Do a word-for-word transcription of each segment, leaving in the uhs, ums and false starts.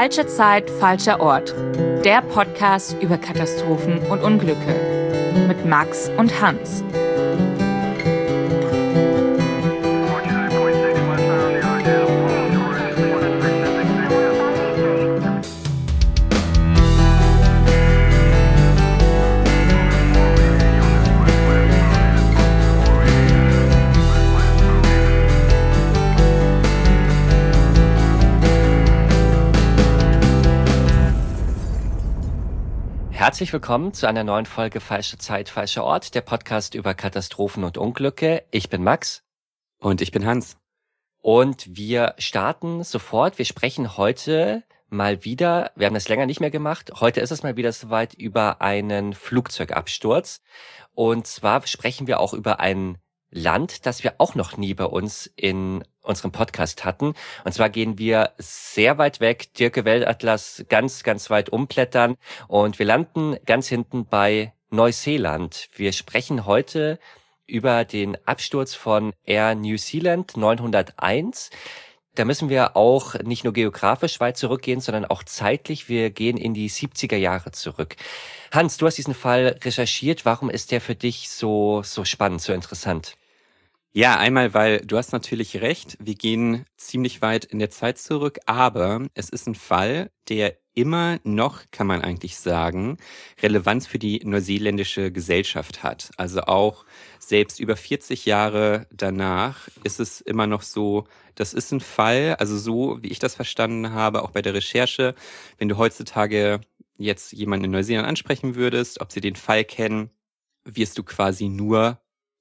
Falsche Zeit, falscher Ort. Der Podcast über Katastrophen und Unglücke. Mit Max und Hans. Herzlich willkommen zu einer neuen Folge Falsche Zeit, falscher Ort, der Podcast über Katastrophen und Unglücke. Ich bin Max. Und ich bin Hans. Und wir starten sofort. Wir sprechen heute mal wieder, wir haben das länger nicht mehr gemacht, heute ist es mal wieder soweit, über einen Flugzeugabsturz. Und zwar sprechen wir auch über ein Land, das wir auch noch nie bei uns in unserem Podcast hatten. Und zwar gehen wir sehr weit weg, Dirke Weltatlas ganz, ganz weit umblättern und wir landen ganz hinten bei Neuseeland. Wir sprechen heute über den Absturz von Air New Zealand neunhunderteins. Da müssen wir auch nicht nur geografisch weit zurückgehen, sondern auch zeitlich. Wir gehen in die siebziger Jahre zurück. Hans, du hast diesen Fall recherchiert. Warum ist der für dich so, so spannend, so interessant? Ja, einmal, weil du hast natürlich recht, wir gehen ziemlich weit in der Zeit zurück, aber es ist ein Fall, der immer noch, kann man eigentlich sagen, Relevanz für die neuseeländische Gesellschaft hat. Also auch selbst über vierzig Jahre danach ist es immer noch so, das ist ein Fall, also so wie ich das verstanden habe, auch bei der Recherche, wenn du heutzutage jetzt jemanden in Neuseeland ansprechen würdest, ob sie den Fall kennen, wirst du quasi nur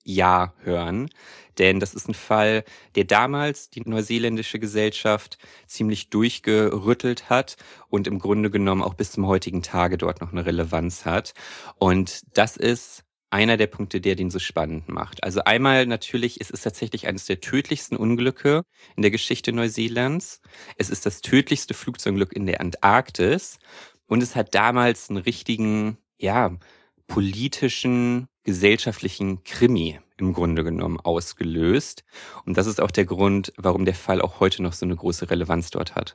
Ja hören, denn das ist ein Fall, der damals die neuseeländische Gesellschaft ziemlich durchgerüttelt hat und im Grunde genommen auch bis zum heutigen Tage dort noch eine Relevanz hat. Und das ist einer der Punkte, der den so spannend macht. Also einmal natürlich, es ist tatsächlich eines der tödlichsten Unglücke in der Geschichte Neuseelands. Es ist das tödlichste Flugzeugunglück in der Antarktis und es hat damals einen richtigen, ja, politischen, gesellschaftlichen Krimi im Grunde genommen ausgelöst. Und das ist auch der Grund, warum der Fall auch heute noch so eine große Relevanz dort hat.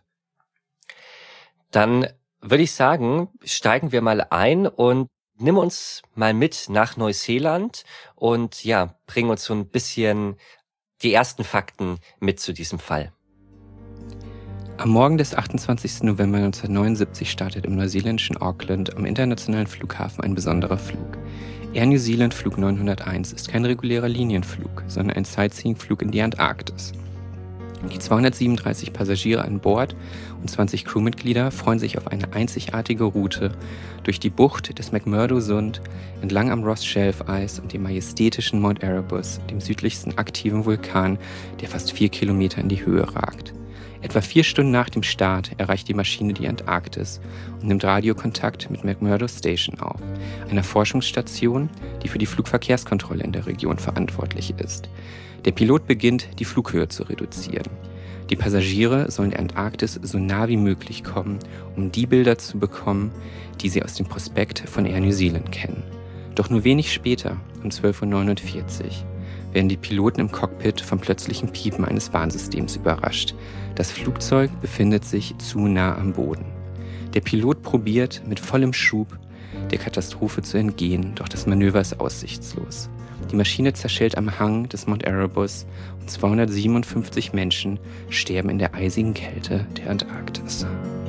Dann würde ich sagen, steigen wir mal ein und nimm uns mal mit nach Neuseeland und ja, bring uns so ein bisschen die ersten Fakten mit zu diesem Fall. Am Morgen des achtundzwanzigsten November neunzehnhundertneunundsiebzig startet im neuseeländischen Auckland am internationalen Flughafen ein besonderer Flug. Air New Zealand Flug neunhunderteins ist kein regulärer Linienflug, sondern ein Sightseeing-Flug in die Antarktis. Die zweihundertsiebenunddreißig Passagiere an Bord und zwanzig Crewmitglieder freuen sich auf eine einzigartige Route durch die Bucht des McMurdo-Sund, entlang am Ross Shelf Eis und dem majestätischen Mount Erebus, dem südlichsten aktiven Vulkan, der fast vier Kilometer in die Höhe ragt. Etwa vier Stunden nach dem Start erreicht die Maschine die Antarktis und nimmt Radiokontakt mit McMurdo Station auf, einer Forschungsstation, die für die Flugverkehrskontrolle in der Region verantwortlich ist. Der Pilot beginnt, die Flughöhe zu reduzieren. Die Passagiere sollen der Antarktis so nah wie möglich kommen, um die Bilder zu bekommen, die sie aus dem Prospekt von Air New Zealand kennen. Doch nur wenig später, um zwölf Uhr neunundvierzig, werden die Piloten im Cockpit vom plötzlichen Piepen eines Warnsystems überrascht. Das Flugzeug befindet sich zu nah am Boden. Der Pilot probiert mit vollem Schub der Katastrophe zu entgehen, doch das Manöver ist aussichtslos. Die Maschine zerschellt am Hang des Mount Erebus und zweihundertsiebenundfünfzig Menschen sterben in der eisigen Kälte der Antarktis.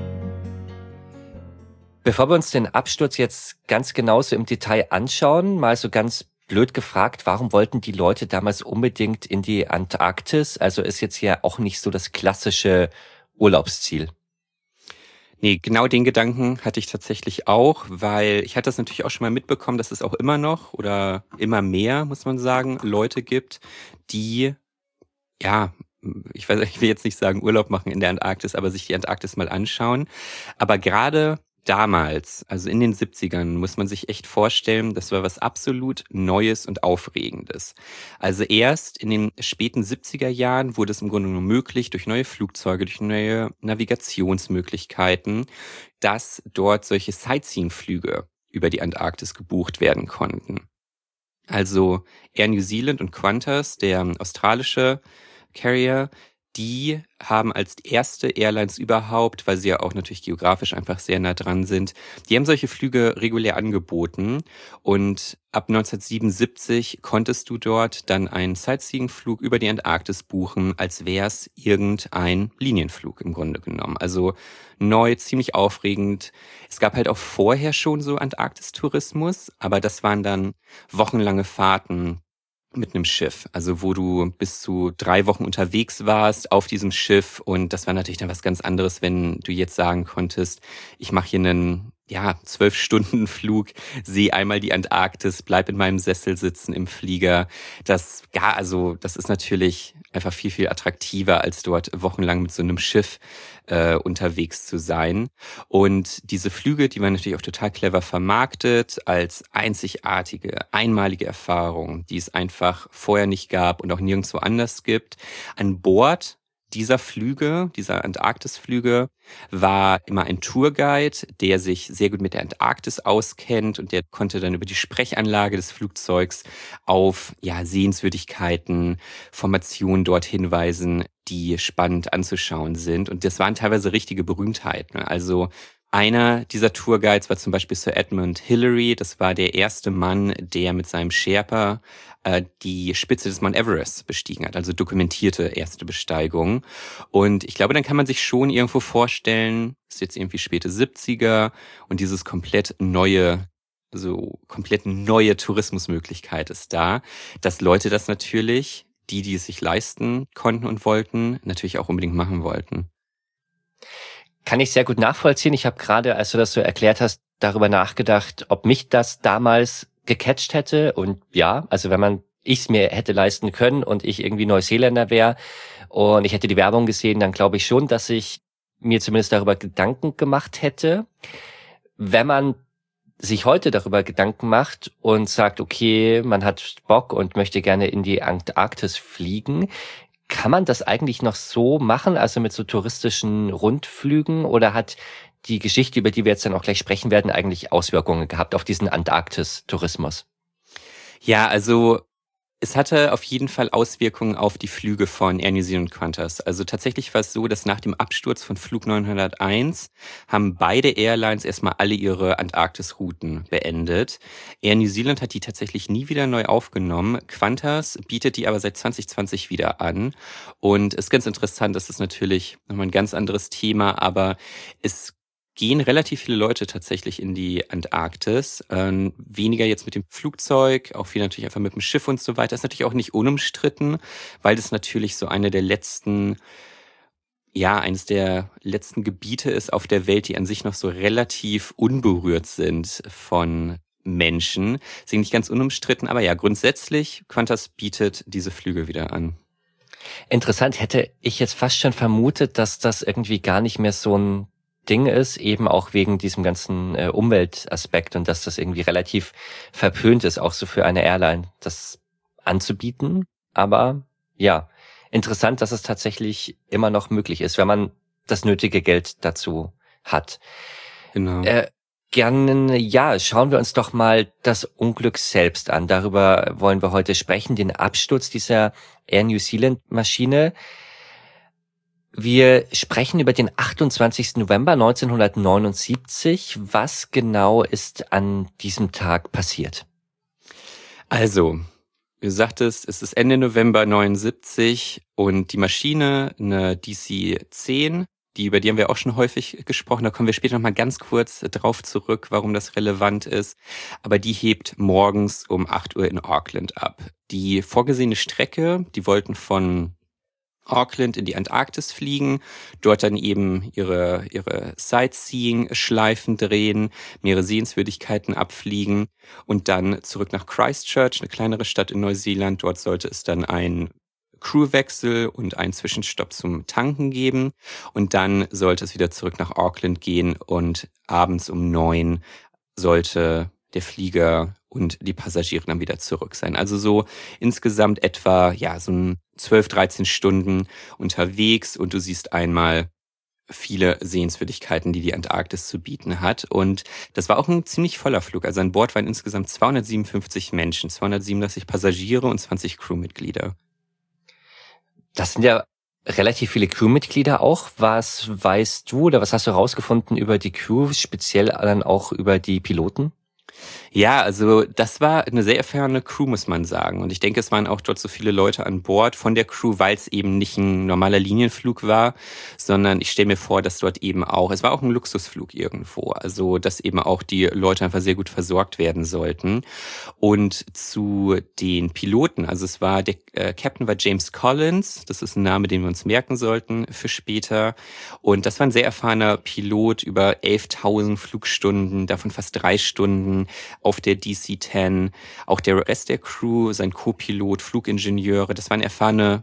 Bevor wir uns den Absturz jetzt ganz genauso im Detail anschauen, mal so ganz blöd gefragt, warum wollten die Leute damals unbedingt in die Antarktis? Also ist jetzt ja auch nicht so das klassische Urlaubsziel. Nee, genau den Gedanken hatte ich tatsächlich auch, weil ich hatte das natürlich auch schon mal mitbekommen, dass es auch immer noch oder immer mehr, muss man sagen, Leute gibt, die, ja, ich weiß, ich will jetzt nicht sagen Urlaub machen in der Antarktis, aber sich die Antarktis mal anschauen. Aber gerade damals, also in den siebzigern, muss man sich echt vorstellen, das war was absolut Neues und Aufregendes. Also erst in den späten siebziger Jahren wurde es im Grunde nur möglich, durch neue Flugzeuge, durch neue Navigationsmöglichkeiten, dass dort solche Sightseeing-Flüge über die Antarktis gebucht werden konnten. Also Air New Zealand und Qantas, der australische Carrier, die haben als erste Airlines überhaupt, weil sie ja auch natürlich geografisch einfach sehr nah dran sind, die haben solche Flüge regulär angeboten. Und ab neunzehnhundertsiebenundsiebzig konntest du dort dann einen Sightseeing-Flug über die Antarktis buchen, als wäre es irgendein Linienflug im Grunde genommen. Also neu, ziemlich aufregend. Es gab halt auch vorher schon so Antarktistourismus, aber das waren dann wochenlange Fahrten mit einem Schiff, also wo du bis zu drei Wochen unterwegs warst auf diesem Schiff, und das war natürlich dann was ganz anderes, wenn du jetzt sagen konntest, ich mache hier einen ja zwölf Stunden Flug, sehe einmal die Antarktis, bleib in meinem Sessel sitzen im Flieger. Das ja, also das ist natürlich einfach viel viel attraktiver, als dort wochenlang mit so einem Schiff äh, unterwegs zu sein. Und diese Flüge, die waren natürlich auch total clever vermarktet als einzigartige, einmalige Erfahrung, die es einfach vorher nicht gab und auch nirgendwo anders gibt. An Bord dieser Flüge, dieser Antarktisflüge, war immer ein Tourguide, der sich sehr gut mit der Antarktis auskennt, und der konnte dann über die Sprechanlage des Flugzeugs auf ja Sehenswürdigkeiten, Formationen dort hinweisen, die spannend anzuschauen sind. Und das waren teilweise richtige Berühmtheiten. Also einer dieser Tourguides war zum Beispiel Sir Edmund Hillary. Das war der erste Mann, der mit seinem Sherpa äh, die Spitze des Mount Everest bestiegen hat, also dokumentierte erste Besteigung. Und ich glaube, dann kann man sich schon irgendwo vorstellen, ist jetzt irgendwie späte siebziger und dieses komplett neue, so komplett neue Tourismusmöglichkeit ist da, dass Leute das natürlich, die, die es sich leisten konnten und wollten, natürlich auch unbedingt machen wollten. Kann ich sehr gut nachvollziehen. Ich habe gerade, als du das so erklärt hast, darüber nachgedacht, ob mich das damals gecatcht hätte. Und ja, also wenn man ich es mir hätte leisten können und ich irgendwie Neuseeländer wäre und ich hätte die Werbung gesehen, dann glaube ich schon, dass ich mir zumindest darüber Gedanken gemacht hätte. Wenn man sich heute darüber Gedanken macht und sagt, okay, man hat Bock und möchte gerne in die Antarktis fliegen, kann man das eigentlich noch so machen, also mit so touristischen Rundflügen, oder hat die Geschichte, über die wir jetzt dann auch gleich sprechen werden, eigentlich Auswirkungen gehabt auf diesen Antarktis-Tourismus? Ja, also es hatte auf jeden Fall Auswirkungen auf die Flüge von Air New Zealand und Qantas. Also tatsächlich war es so, dass nach dem Absturz von Flug neunhunderteins haben beide Airlines erstmal alle ihre Antarktis-Routen beendet. Air New Zealand hat die tatsächlich nie wieder neu aufgenommen. Qantas bietet die aber seit zwanzig zwanzig wieder an. Und es ist ganz interessant, das ist natürlich nochmal ein ganz anderes Thema, aber es gehen relativ viele Leute tatsächlich in die Antarktis. Ähm, weniger jetzt mit dem Flugzeug, auch viel natürlich einfach mit dem Schiff und so weiter. Das ist natürlich auch nicht unumstritten, weil das natürlich so eine der letzten, ja, eines der letzten Gebiete ist auf der Welt, die an sich noch so relativ unberührt sind von Menschen. Deswegen nicht ganz unumstritten, aber ja, grundsätzlich, Qantas bietet diese Flüge wieder an. Interessant, hätte ich jetzt fast schon vermutet, dass das irgendwie gar nicht mehr so ein Ding ist, eben auch wegen diesem ganzen äh, Umweltaspekt, und dass das irgendwie relativ verpönt ist, auch so für eine Airline, das anzubieten. Aber ja, interessant, dass es tatsächlich immer noch möglich ist, wenn man das nötige Geld dazu hat. Genau. Äh, gerne, ja, schauen wir uns doch mal das Unglück selbst an. Darüber wollen wir heute sprechen, den Absturz dieser Air New Zealand Maschine. Wir sprechen über den achtundzwanzigsten November neunzehnhundertneunundsiebzig. Was genau ist an diesem Tag passiert? Also, wie du sagtest, es ist Ende November neunundsiebzig und die Maschine, eine D C zehn, die, über die haben wir auch schon häufig gesprochen, da kommen wir später nochmal ganz kurz drauf zurück, warum das relevant ist. Aber die hebt morgens um acht Uhr in Auckland ab. Die vorgesehene Strecke, die wollten von Auckland in die Antarktis fliegen, dort dann eben ihre ihre Sightseeing-Schleifen drehen, mehrere Sehenswürdigkeiten abfliegen und dann zurück nach Christchurch, eine kleinere Stadt in Neuseeland. Dort sollte es dann einen Crewwechsel und einen Zwischenstopp zum Tanken geben, und dann sollte es wieder zurück nach Auckland gehen, und abends um neun sollte der Flieger und die Passagiere dann wieder zurück sein. Also so insgesamt etwa ja so ein zwölf, dreizehn Stunden unterwegs, und du siehst einmal viele Sehenswürdigkeiten, die die Antarktis zu bieten hat. Und das war auch ein ziemlich voller Flug. Also an Bord waren insgesamt zweihundertsiebenundfünfzig Menschen, zweihundertsiebenunddreißig Passagiere und zwanzig Crewmitglieder. Das sind ja relativ viele Crewmitglieder auch. Was weißt du oder was hast du herausgefunden über die Crew, speziell dann auch über die Piloten? Ja, also das war eine sehr erfahrene Crew, muss man sagen. Und ich denke, es waren auch dort so viele Leute an Bord von der Crew, weil es eben nicht ein normaler Linienflug war, sondern ich stelle mir vor, dass dort eben auch, es war auch ein Luxusflug irgendwo, also dass eben auch die Leute einfach sehr gut versorgt werden sollten. Und zu den Piloten, also es war, der äh, Captain war James Collins, das ist ein Name, den wir uns merken sollten für später. Und das war ein sehr erfahrener Pilot, über elftausend Flugstunden, davon fast drei Stunden auf der D C zehn. Auch der Rest der Crew, sein Co-Pilot, Flugingenieure, das waren erfahrene,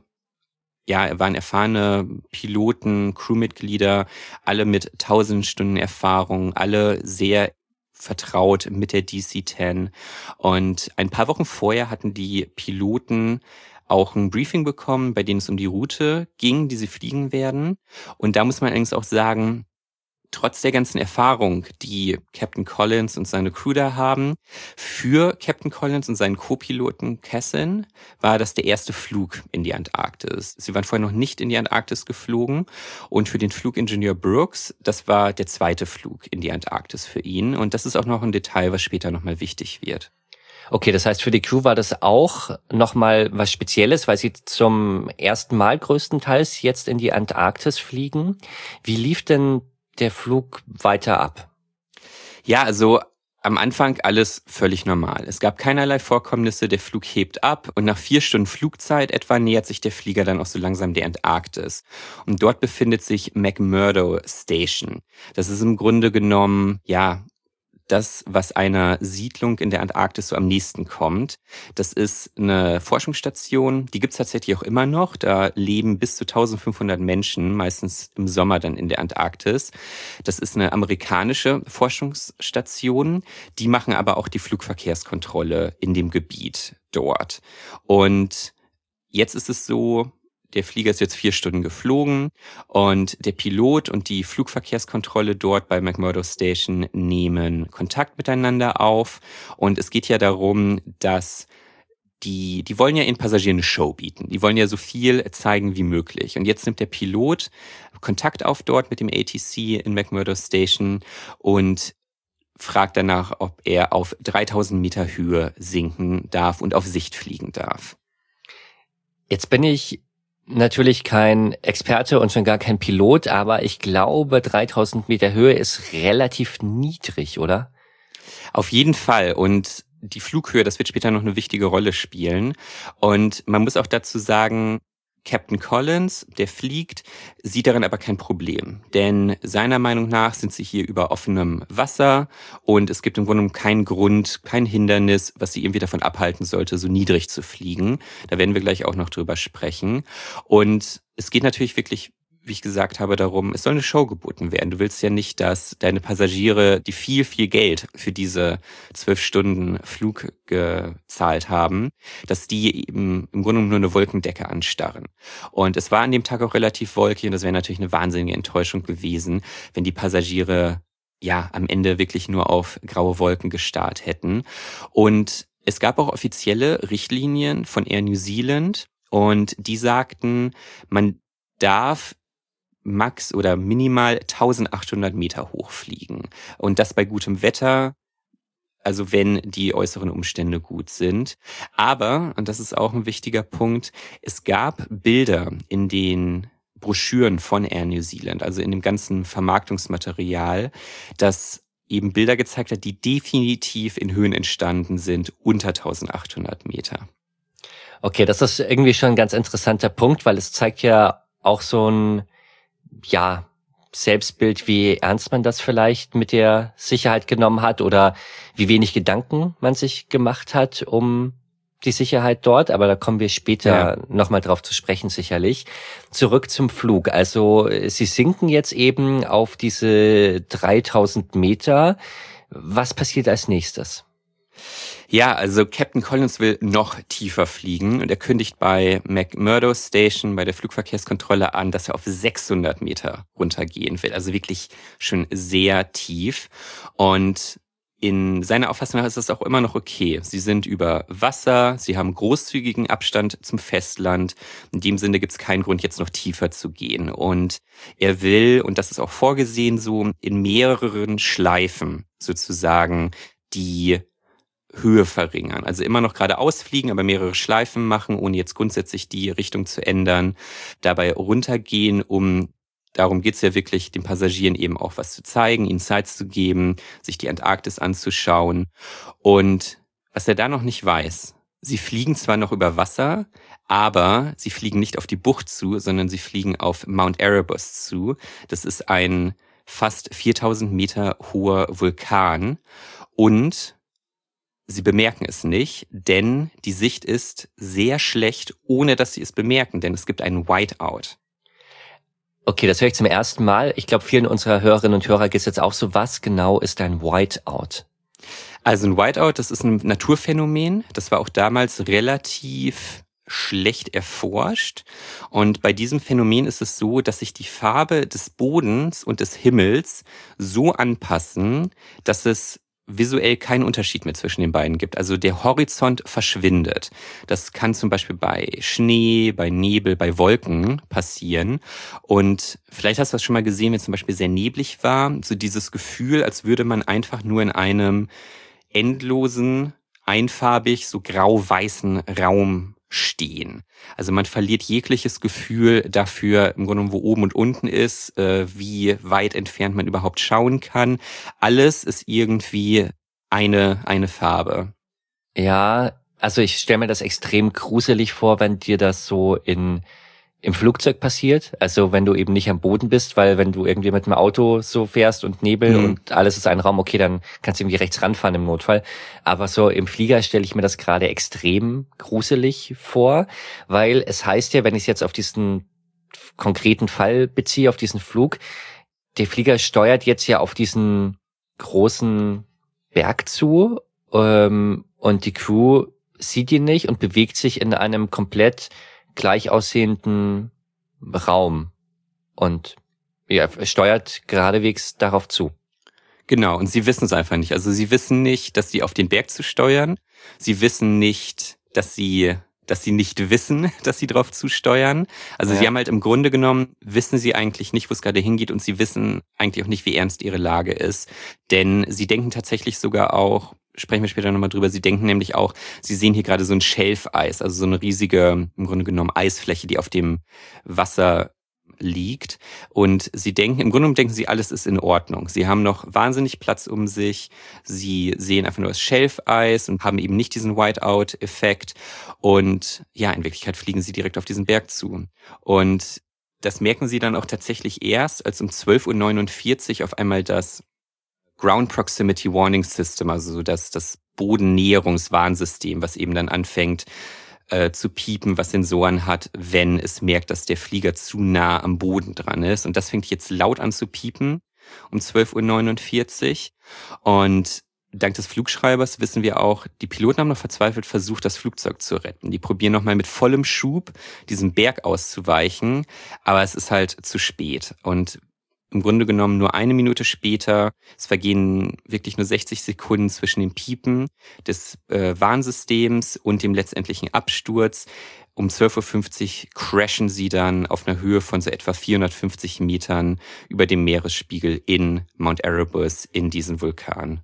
ja, waren erfahrene Piloten, Crewmitglieder, alle mit tausend Stunden Erfahrung, alle sehr vertraut mit der D C zehn. Und ein paar Wochen vorher hatten die Piloten auch ein Briefing bekommen, bei dem es um die Route ging, die sie fliegen werden. Und da muss man allerdings auch sagen, trotz der ganzen Erfahrung, die Captain Collins und seine Crew da haben, für Captain Collins und seinen Co-Piloten Cassin war das der erste Flug in die Antarktis. Sie waren vorher noch nicht in die Antarktis geflogen und für den Flugingenieur Brooks, das war der zweite Flug in die Antarktis für ihn und das ist auch noch ein Detail, was später nochmal wichtig wird. Okay, das heißt, für die Crew war das auch nochmal was Spezielles, weil sie zum ersten Mal größtenteils jetzt in die Antarktis fliegen. Wie lief denn der Flug weiter ab? Ja, also am Anfang alles völlig normal. Es gab keinerlei Vorkommnisse, der Flug hebt ab und nach vier Stunden Flugzeit etwa nähert sich der Flieger dann auch so langsam der Antarktis. Und dort befindet sich McMurdo Station. Das ist im Grunde genommen, ja, das, was einer Siedlung in der Antarktis so am nächsten kommt. Das ist eine Forschungsstation, die gibt's tatsächlich auch immer noch. Da leben bis zu eintausendfünfhundert Menschen, meistens im Sommer dann in der Antarktis. Das ist eine amerikanische Forschungsstation. Die machen aber auch die Flugverkehrskontrolle in dem Gebiet dort. Und jetzt ist es so, der Flieger ist jetzt vier Stunden geflogen und der Pilot und die Flugverkehrskontrolle dort bei McMurdo Station nehmen Kontakt miteinander auf. Und es geht ja darum, dass die, die wollen ja ihren Passagieren eine Show bieten. Die wollen ja so viel zeigen wie möglich. Und jetzt nimmt der Pilot Kontakt auf dort mit dem A T C in McMurdo Station und fragt danach, ob er auf dreitausend Meter Höhe sinken darf und auf Sicht fliegen darf. Jetzt bin ich natürlich kein Experte und schon gar kein Pilot, aber ich glaube, dreitausend Meter Höhe ist relativ niedrig, oder? Auf jeden Fall. Und die Flughöhe, das wird später noch eine wichtige Rolle spielen. Und man muss auch dazu sagen, Captain Collins, der fliegt, sieht darin aber kein Problem. Denn seiner Meinung nach sind sie hier über offenem Wasser und es gibt im Grunde keinen Grund, kein Hindernis, was sie irgendwie davon abhalten sollte, so niedrig zu fliegen. Da werden wir gleich auch noch drüber sprechen. Und es geht natürlich wirklich, wie ich gesagt habe, darum, es soll eine Show geboten werden. Du willst ja nicht, dass deine Passagiere, die viel, viel Geld für diese zwölf Stunden Flug gezahlt haben, dass die eben im Grunde nur eine Wolkendecke anstarren. Und es war an dem Tag auch relativ wolkig und das wäre natürlich eine wahnsinnige Enttäuschung gewesen, wenn die Passagiere ja am Ende wirklich nur auf graue Wolken gestarrt hätten. Und es gab auch offizielle Richtlinien von Air New Zealand und die sagten, man darf max oder minimal eintausendachthundert Meter hochfliegen. Und das bei gutem Wetter, also wenn die äußeren Umstände gut sind. Aber, und das ist auch ein wichtiger Punkt, es gab Bilder in den Broschüren von Air New Zealand, also in dem ganzen Vermarktungsmaterial, das eben Bilder gezeigt hat, die definitiv in Höhen entstanden sind, unter eintausendachthundert Meter. Okay, das ist irgendwie schon ein ganz interessanter Punkt, weil es zeigt ja auch so ein ja, Selbstbild, wie ernst man das vielleicht mit der Sicherheit genommen hat oder wie wenig Gedanken man sich gemacht hat um die Sicherheit dort. Aber da kommen wir später ja. nochmal drauf zu sprechen, sicherlich. Zurück zum Flug. Also Sie sinken jetzt eben auf diese dreitausend Meter. Was passiert als nächstes? Ja, also Captain Collins will noch tiefer fliegen und er kündigt bei McMurdo Station bei der Flugverkehrskontrolle an, dass er auf sechshundert Meter runtergehen will. Also wirklich schon sehr tief. Und in seiner Auffassung nach ist das auch immer noch okay. Sie sind über Wasser, sie haben großzügigen Abstand zum Festland. In dem Sinne gibt es keinen Grund, jetzt noch tiefer zu gehen. Und er will, und das ist auch vorgesehen so, in mehreren Schleifen sozusagen die Höhe verringern. Also immer noch geradeaus fliegen, aber mehrere Schleifen machen, ohne jetzt grundsätzlich die Richtung zu ändern. Dabei runtergehen, um darum geht's ja wirklich, den Passagieren eben auch was zu zeigen, ihnen Zeit zu geben, sich die Antarktis anzuschauen. Und was er da noch nicht weiß, sie fliegen zwar noch über Wasser, aber sie fliegen nicht auf die Bucht zu, sondern sie fliegen auf Mount Erebus zu. Das ist ein fast viertausend Meter hoher Vulkan. Und sie bemerken es nicht, denn die Sicht ist sehr schlecht, ohne dass sie es bemerken, denn es gibt einen Whiteout. Okay, das höre ich zum ersten Mal. Ich glaube, vielen unserer Hörerinnen und Hörer geht es jetzt auch so. Was genau ist ein Whiteout? Also ein Whiteout, das ist ein Naturphänomen. Das war auch damals relativ schlecht erforscht. Und bei diesem Phänomen ist es so, dass sich die Farbe des Bodens und des Himmels so anpassen, dass es visuell keinen Unterschied mehr zwischen den beiden gibt. Also der Horizont verschwindet. Das kann zum Beispiel bei Schnee, bei Nebel, bei Wolken passieren. Und vielleicht hast du das schon mal gesehen, wenn es zum Beispiel sehr neblig war. So dieses Gefühl, als würde man einfach nur in einem endlosen, einfarbig, so grau-weißen Raum stehen. Also man verliert jegliches Gefühl dafür, im Grunde genommen, wo oben und unten ist, äh, wie weit entfernt man überhaupt schauen kann. Alles ist irgendwie eine, eine Farbe. Ja, also ich stelle mir das extrem gruselig vor, wenn dir das so in im Flugzeug passiert. Also wenn du eben nicht am Boden bist, weil wenn du irgendwie mit dem Auto so fährst und Nebel mhm. und alles ist ein Raum, okay, dann kannst du irgendwie rechts ranfahren im Notfall. Aber so im Flieger stelle ich mir das gerade extrem gruselig vor, weil es heißt ja, wenn ich es jetzt auf diesen konkreten Fall beziehe, auf diesen Flug, der Flieger steuert jetzt ja auf diesen großen Berg zu ähm, und die Crew sieht ihn nicht und bewegt sich in einem komplett gleich aussehenden Raum und ja, steuert geradewegs darauf zu. Genau, und sie wissen es einfach nicht. Also sie wissen nicht, dass sie auf den Berg zu steuern. Sie wissen nicht, dass sie dass sie nicht wissen, dass sie drauf zusteuern. Also ja. Sie haben halt im Grunde genommen, wissen sie eigentlich nicht, wo es gerade hingeht und sie wissen eigentlich auch nicht, wie ernst ihre Lage ist. Denn sie denken tatsächlich sogar auch, sprechen wir später nochmal drüber, sie denken nämlich auch, sie sehen hier gerade so ein Schelfeis, also so eine riesige, im Grunde genommen Eisfläche, die auf dem Wasser liegt. Und sie denken, im Grunde genommen denken sie, alles ist in Ordnung. Sie haben noch wahnsinnig Platz um sich. Sie sehen einfach nur das Schelfeis und haben eben nicht diesen Whiteout-Effekt. Und ja, in Wirklichkeit fliegen sie direkt auf diesen Berg zu. Und das merken sie dann auch tatsächlich erst, als um zwölf Uhr neunundvierzig auf einmal das Ground Proximity Warning System, also so das, das Bodennäherungswarnsystem, was eben dann anfängt, Äh, zu piepen, was Sensoren hat, wenn es merkt, dass der Flieger zu nah am Boden dran ist. Und das fängt jetzt laut an zu piepen um zwölf Uhr neunundvierzig. Und dank des Flugschreibers wissen wir auch, die Piloten haben noch verzweifelt versucht, das Flugzeug zu retten. Die probieren nochmal mit vollem Schub diesem Berg auszuweichen, aber es ist halt zu spät. Und im Grunde genommen nur eine Minute später, es vergehen wirklich nur sechzig Sekunden zwischen dem Piepen des äh, Warnsystems und dem letztendlichen Absturz. Um zwölf Uhr fünfzig crashen sie dann auf einer Höhe von so etwa vierhundertfünfzig Metern über dem Meeresspiegel in Mount Erebus, in diesen Vulkan.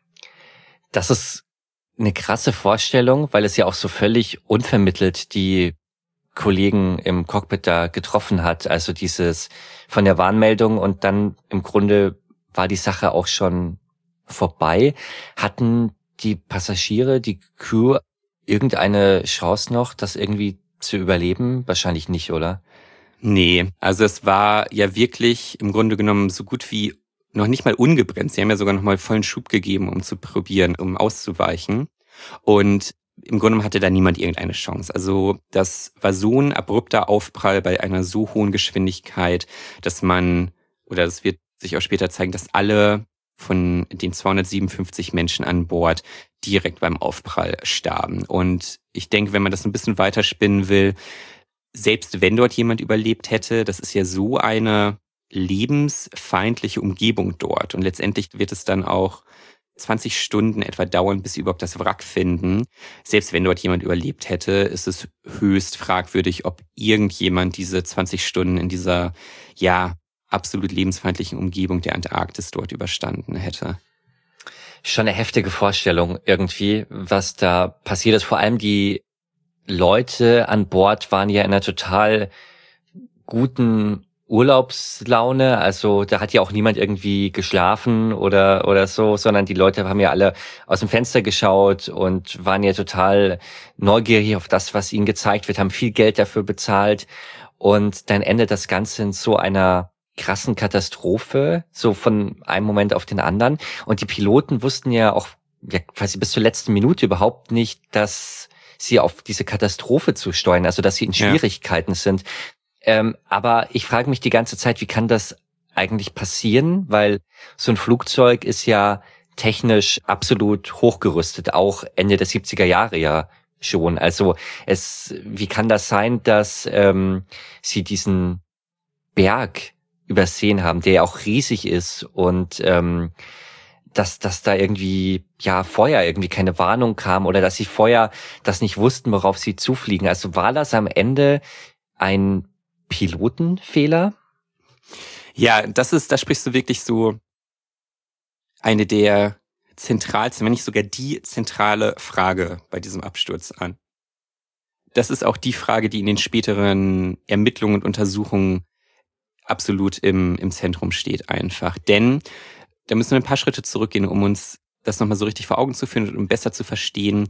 Das ist eine krasse Vorstellung, weil es ja auch so völlig unvermittelt die Kollegen im Cockpit da getroffen hat. Also dieses von der Warnmeldung und dann im Grunde war die Sache auch schon vorbei. Hatten die Passagiere, die Crew irgendeine Chance noch, das irgendwie zu überleben? Wahrscheinlich nicht, oder? Nee, also es war ja wirklich im Grunde genommen so gut wie noch nicht mal ungebremst. Sie haben ja sogar noch mal vollen Schub gegeben, um zu probieren, um auszuweichen. Und im Grunde genommen hatte da niemand irgendeine Chance. Also das war so ein abrupter Aufprall bei einer so hohen Geschwindigkeit, dass man, oder das wird sich auch später zeigen, dass alle von den zweihundertsiebenundfünfzig Menschen an Bord direkt beim Aufprall starben. Und ich denke, wenn man das ein bisschen weiterspinnen will, selbst wenn dort jemand überlebt hätte, das ist ja so eine lebensfeindliche Umgebung dort. Und letztendlich wird es dann auch zwanzig Stunden etwa dauern, bis sie überhaupt das Wrack finden. Selbst wenn dort jemand überlebt hätte, ist es höchst fragwürdig, ob irgendjemand diese zwanzig Stunden in dieser, ja, absolut lebensfeindlichen Umgebung der Antarktis dort überstanden hätte. Schon eine heftige Vorstellung irgendwie, was da passiert ist. Vor allem die Leute an Bord waren ja in einer total guten Urlaubslaune. Also da hat ja auch niemand irgendwie geschlafen oder oder so, sondern die Leute haben ja alle aus dem Fenster geschaut und waren ja total neugierig auf das, was ihnen gezeigt wird, haben viel Geld dafür bezahlt. Und dann endet das Ganze in so einer krassen Katastrophe, so von einem Moment auf den anderen. Und die Piloten wussten ja auch ja, quasi bis zur letzten Minute überhaupt nicht, dass sie auf diese Katastrophe zu steuern, also dass sie in Schwierigkeiten ja. sind. Ähm, aber ich frage mich die ganze Zeit, wie kann das eigentlich passieren? Weil so ein Flugzeug ist ja technisch absolut hochgerüstet, auch Ende der siebziger Jahre ja schon. Also es, wie kann das sein, dass ähm, sie diesen Berg übersehen haben, der ja auch riesig ist und ähm, dass dass da irgendwie ja vorher irgendwie keine Warnung kam oder dass sie vorher das nicht wussten, worauf sie zufliegen. Also war das am Ende ein Pilotenfehler? Ja, das ist, da sprichst du wirklich so eine der zentralsten, wenn nicht sogar die zentrale Frage bei diesem Absturz an. Das ist auch die Frage, die in den späteren Ermittlungen und Untersuchungen absolut im, im Zentrum steht einfach. Denn da müssen wir ein paar Schritte zurückgehen, um uns das nochmal so richtig vor Augen zu führen und um besser zu verstehen,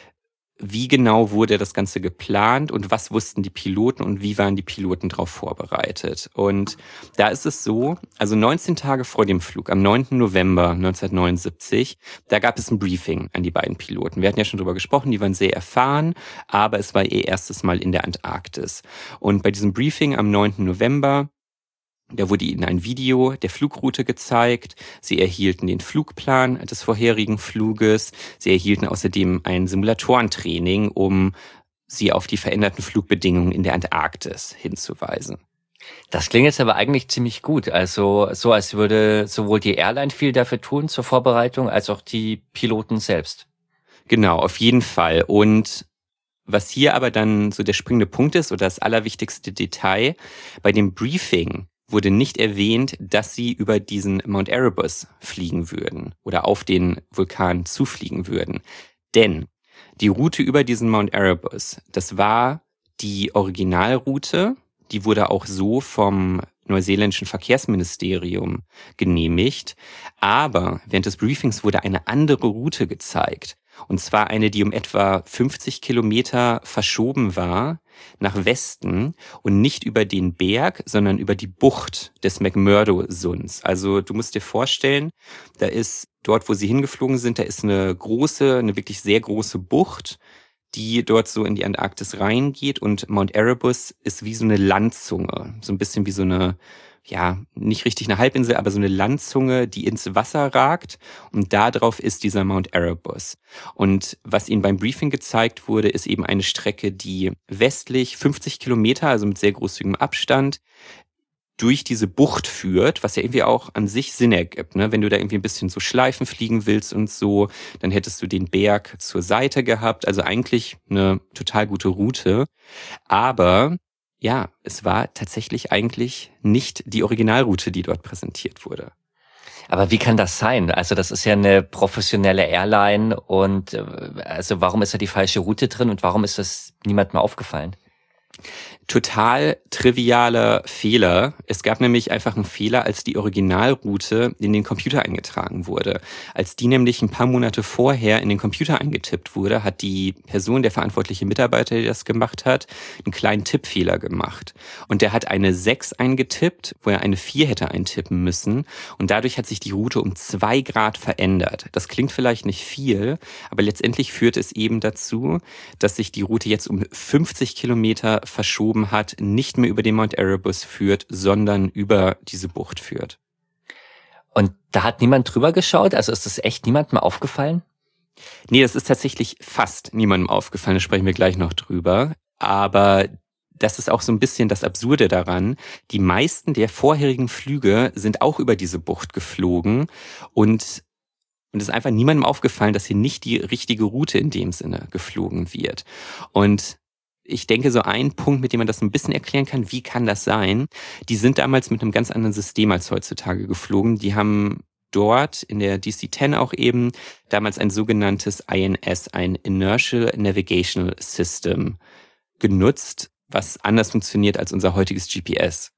wie genau wurde das Ganze geplant und was wussten die Piloten und wie waren die Piloten darauf vorbereitet. Und da ist es so, also neunzehn Tage vor dem Flug, am neunten November neunzehnhundertneunundsiebzig, da gab es ein Briefing an die beiden Piloten. Wir hatten ja schon drüber gesprochen, die waren sehr erfahren, aber es war ihr erstes Mal in der Antarktis. Und bei diesem Briefing am neunten November, da wurde ihnen ein Video der Flugroute gezeigt. Sie erhielten den Flugplan des vorherigen Fluges. Sie erhielten außerdem ein Simulatorentraining, um sie auf die veränderten Flugbedingungen in der Antarktis hinzuweisen. Das klingt jetzt aber eigentlich ziemlich gut. Also so, als würde sowohl die Airline viel dafür tun zur Vorbereitung, als auch die Piloten selbst. Genau, auf jeden Fall. Und was hier aber dann so der springende Punkt ist oder das allerwichtigste Detail, bei dem Briefing wurde nicht erwähnt, dass sie über diesen Mount Erebus fliegen würden oder auf den Vulkan zufliegen würden. Denn die Route über diesen Mount Erebus, das war die Originalroute, die wurde auch so vom neuseeländischen Verkehrsministerium genehmigt. Aber während des Briefings wurde eine andere Route gezeigt. Und zwar eine, die um etwa fünfzig Kilometer verschoben war nach Westen und nicht über den Berg, sondern über die Bucht des McMurdo-Sunds. Also du musst dir vorstellen, da ist dort, wo sie hingeflogen sind, da ist eine große, eine wirklich sehr große Bucht, die dort so in die Antarktis reingeht, und Mount Erebus ist wie so eine Landzunge, so ein bisschen wie so eine, ja, nicht richtig eine Halbinsel, aber so eine Landzunge, die ins Wasser ragt, und da drauf ist dieser Mount Erebus. Und was ihnen beim Briefing gezeigt wurde, ist eben eine Strecke, die westlich fünfzig Kilometer, also mit sehr großzügigem Abstand, durch diese Bucht führt, was ja irgendwie auch an sich Sinn ergibt, ne? Wenn du da irgendwie ein bisschen so Schleifen fliegen willst und so, dann hättest du den Berg zur Seite gehabt, also eigentlich eine total gute Route. Aber ja, es war tatsächlich eigentlich nicht die Originalroute, die dort präsentiert wurde. Aber wie kann das sein? Also das ist ja eine professionelle Airline, und also warum ist da die falsche Route drin und warum ist das niemandem aufgefallen? Total trivialer Fehler. Es gab nämlich einfach einen Fehler, als die Originalroute in den Computer eingetragen wurde. Als die nämlich ein paar Monate vorher in den Computer eingetippt wurde, hat die Person, der verantwortliche Mitarbeiter, der das gemacht hat, einen kleinen Tippfehler gemacht. Und der hat eine sechs eingetippt, wo er eine vier hätte eintippen müssen. Und dadurch hat sich die Route um zwei Grad verändert. Das klingt vielleicht nicht viel, aber letztendlich führt es eben dazu, dass sich die Route jetzt um fünfzig Kilometer verschoben hat, nicht mehr über den Mount Erebus führt, sondern über diese Bucht führt. Und da hat niemand drüber geschaut? Also ist das echt niemandem aufgefallen? Nee, das ist tatsächlich fast niemandem aufgefallen, da sprechen wir gleich noch drüber. Aber das ist auch so ein bisschen das Absurde daran. Die meisten der vorherigen Flüge sind auch über diese Bucht geflogen, und Und es ist einfach niemandem aufgefallen, dass hier nicht die richtige Route in dem Sinne geflogen wird. Und ich denke, so ein Punkt, mit dem man das ein bisschen erklären kann, wie kann das sein? Die sind damals mit einem ganz anderen System als heutzutage geflogen. Die haben dort in der D C zehn auch eben damals ein sogenanntes I N S, ein Inertial Navigational System, genutzt, was anders funktioniert als unser heutiges G P S.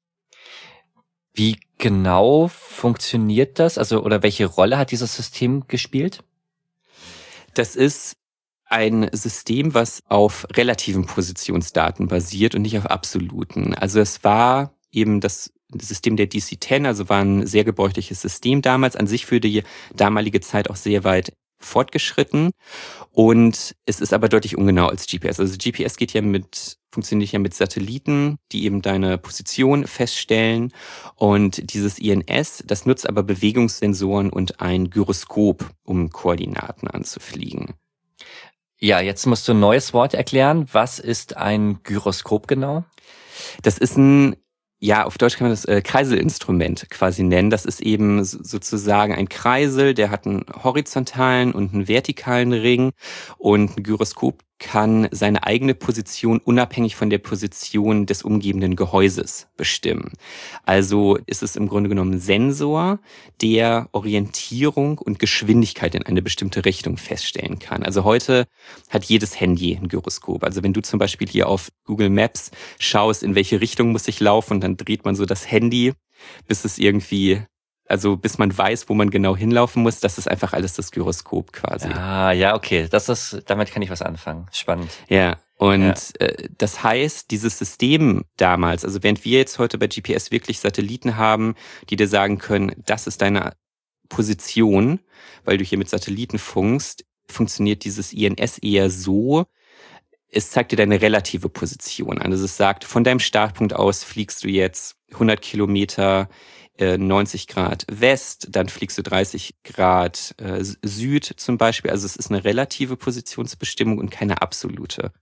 Wie genau funktioniert das? Also, oder welche Rolle hat dieses System gespielt? Das ist ein System, was auf relativen Positionsdaten basiert und nicht auf absoluten. Also es war eben das System der D C zehn, also war ein sehr gebräuchliches System damals, an sich für die damalige Zeit auch sehr weit fortgeschritten. Und es ist aber deutlich ungenau als G P S. Also G P S geht ja mit, funktioniert ja mit Satelliten, die eben deine Position feststellen. Und dieses I N S, das nutzt aber Bewegungssensoren und ein Gyroskop, um Koordinaten anzufliegen. Ja, jetzt musst du ein neues Wort erklären. Was ist ein Gyroskop genau? Das ist ein, ja, auf Deutsch kann man das äh, Kreiselinstrument quasi nennen. Das ist eben sozusagen ein Kreisel, der hat einen horizontalen und einen vertikalen Ring. Und ein Gyroskop kann seine eigene Position unabhängig von der Position des umgebenden Gehäuses bestimmen. Also ist es im Grunde genommen ein Sensor, der Orientierung und Geschwindigkeit in eine bestimmte Richtung feststellen kann. Also heute hat jedes Handy ein Gyroskop. Also wenn du zum Beispiel hier auf Google Maps schaust, in welche Richtung muss ich laufen, dann dreht man so das Handy, bis es irgendwie... Also bis man weiß, wo man genau hinlaufen muss, das ist einfach alles das Gyroskop quasi. Ah, ja, okay. Das ist, damit kann ich was anfangen. Spannend. Ja, und Ja. Äh, das heißt, dieses System damals, also während wir jetzt heute bei G P S wirklich Satelliten haben, die dir sagen können, das ist deine Position, weil du hier mit Satelliten funkst, funktioniert dieses I N S eher so, es zeigt dir deine relative Position an. Also es sagt, von deinem Startpunkt aus fliegst du jetzt hundert Kilometer neunzig Grad West, dann fliegst du dreißig Grad äh, Süd zum Beispiel. Also es ist eine relative Positionsbestimmung und keine absolute.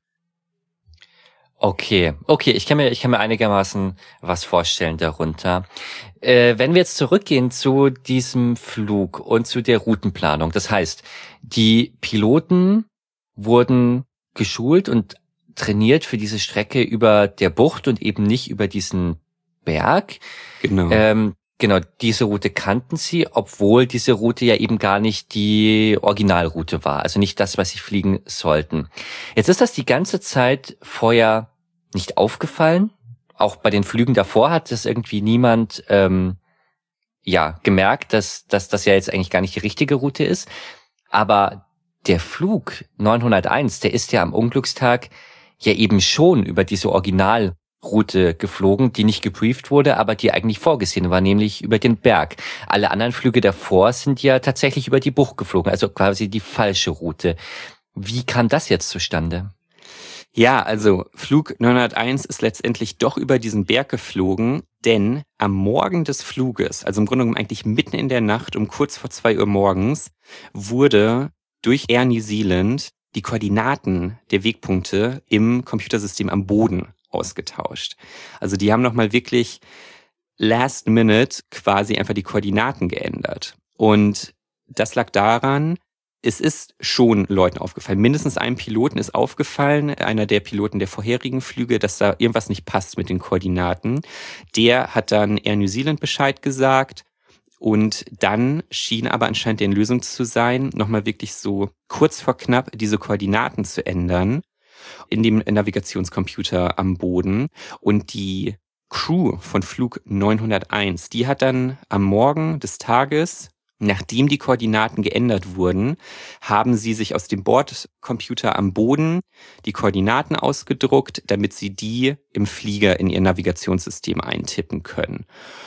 Okay, okay, ich kann mir, ich kann mir einigermaßen was vorstellen darunter. Äh, wenn wir jetzt zurückgehen zu diesem Flug und zu der Routenplanung, das heißt, die Piloten wurden geschult und trainiert für diese Strecke über der Bucht und eben nicht über diesen Berg. Genau. Ähm, Genau, diese Route kannten sie, obwohl diese Route ja eben gar nicht die Originalroute war, also nicht das, was sie fliegen sollten. Jetzt ist das die ganze Zeit vorher nicht aufgefallen. Auch bei den Flügen davor hat das irgendwie niemand ähm, ja gemerkt, dass, dass das ja jetzt eigentlich gar nicht die richtige Route ist. Aber der Flug neunhunderteins, der ist ja am Unglückstag ja eben schon über diese Original Route geflogen, die nicht gebrieft wurde, aber die eigentlich vorgesehen war, nämlich über den Berg. Alle anderen Flüge davor sind ja tatsächlich über die Bucht geflogen, also quasi die falsche Route. Wie kam das jetzt zustande? Ja, also Flug neunhunderteins ist letztendlich doch über diesen Berg geflogen, denn am Morgen des Fluges, also im Grunde genommen eigentlich mitten in der Nacht um kurz vor zwei Uhr morgens, wurde durch Air New Zealand die Koordinaten der Wegpunkte im Computersystem am Boden ausgetauscht. Also die haben nochmal wirklich last minute quasi einfach die Koordinaten geändert. Und das lag daran, es ist schon Leuten aufgefallen. Mindestens einem Piloten ist aufgefallen, einer der Piloten der vorherigen Flüge, dass da irgendwas nicht passt mit den Koordinaten. Der hat dann Air New Zealand Bescheid gesagt. Und dann schien aber anscheinend deren Lösung zu sein, nochmal wirklich so kurz vor knapp diese Koordinaten zu ändern in dem Navigationscomputer am Boden. Und die Crew von Flug neunhunderteins, die hat dann am Morgen des Tages, nachdem die Koordinaten geändert wurden, haben sie sich aus dem Bordcomputer am Boden die Koordinaten ausgedruckt, damit sie die im Flieger in ihr Navigationssystem eintippen können.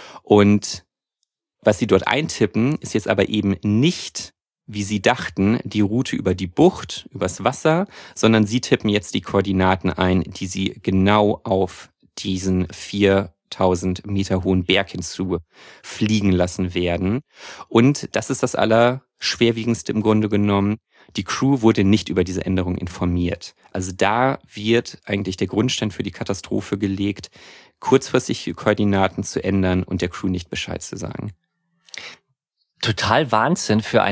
Und was sie dort eintippen, ist jetzt aber eben nicht, wie sie dachten, die Route über die Bucht, übers Wasser, sondern sie tippen jetzt die Koordinaten ein, die sie genau auf diesen viertausend Meter hohen Berg hinzu fliegen lassen werden. Und das ist das Allerschwerwiegendste im Grunde genommen. Die Crew wurde nicht über diese Änderung informiert. Also da wird eigentlich der Grundstein für die Katastrophe gelegt, kurzfristig die Koordinaten zu ändern und der Crew nicht Bescheid zu sagen. Total Wahnsinn für eine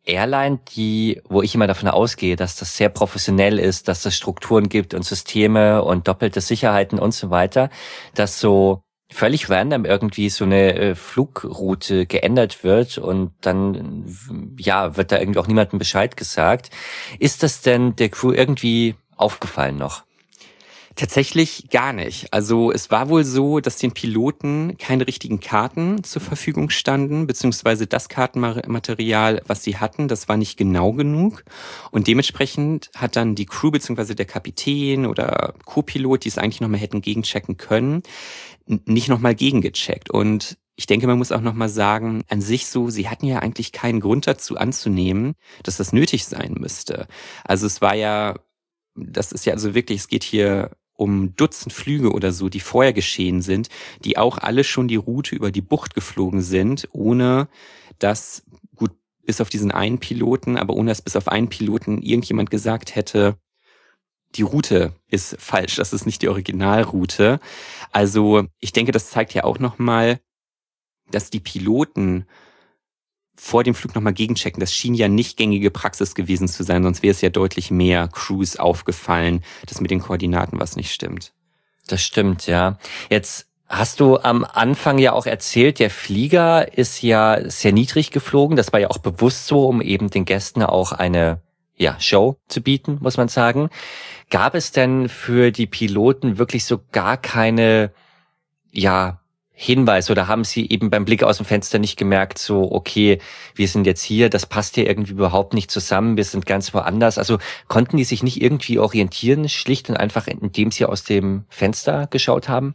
Airline, die, wo ich immer davon ausgehe, dass das sehr professionell ist, dass es Strukturen gibt und Systeme und doppelte Sicherheiten und so weiter, dass so völlig random irgendwie so eine äh, Flugroute geändert wird und dann, ja, wird da irgendwie auch niemandem Bescheid gesagt. Ist das denn der Crew irgendwie aufgefallen noch? Tatsächlich gar nicht. Also es war wohl so, dass den Piloten keine richtigen Karten zur Verfügung standen, beziehungsweise das Kartenmaterial, was sie hatten, das war nicht genau genug. Und dementsprechend hat dann die Crew, beziehungsweise der Kapitän oder Co-Pilot, die es eigentlich nochmal hätten gegenchecken können, nicht nochmal gegengecheckt. Und ich denke, man muss auch nochmal sagen, an sich so, sie hatten ja eigentlich keinen Grund dazu anzunehmen, dass das nötig sein müsste. Also es war ja, das ist ja also wirklich, es geht hier um Dutzend Flüge oder so, die vorher geschehen sind, die auch alle schon die Route über die Bucht geflogen sind, ohne dass, gut, bis auf diesen einen Piloten, aber ohne dass bis auf einen Piloten irgendjemand gesagt hätte, die Route ist falsch, das ist nicht die Originalroute. Also ich denke, das zeigt ja auch nochmal, dass die Piloten vor dem Flug nochmal gegenchecken. Das schien ja nicht gängige Praxis gewesen zu sein, sonst wäre es ja deutlich mehr Crews aufgefallen, dass mit den Koordinaten was nicht stimmt. Das stimmt, ja. Jetzt hast du am Anfang ja auch erzählt, der Flieger ist ja sehr niedrig geflogen. Das war ja auch bewusst so, um eben den Gästen auch eine ja, Show zu bieten, muss man sagen. Gab es denn für die Piloten wirklich so gar keine, ja, Hinweis oder haben sie eben beim Blick aus dem Fenster nicht gemerkt, so, okay, wir sind jetzt hier, das passt hier irgendwie überhaupt nicht zusammen, wir sind ganz woanders. Also konnten die sich nicht irgendwie orientieren, schlicht und einfach, indem sie aus dem Fenster geschaut haben?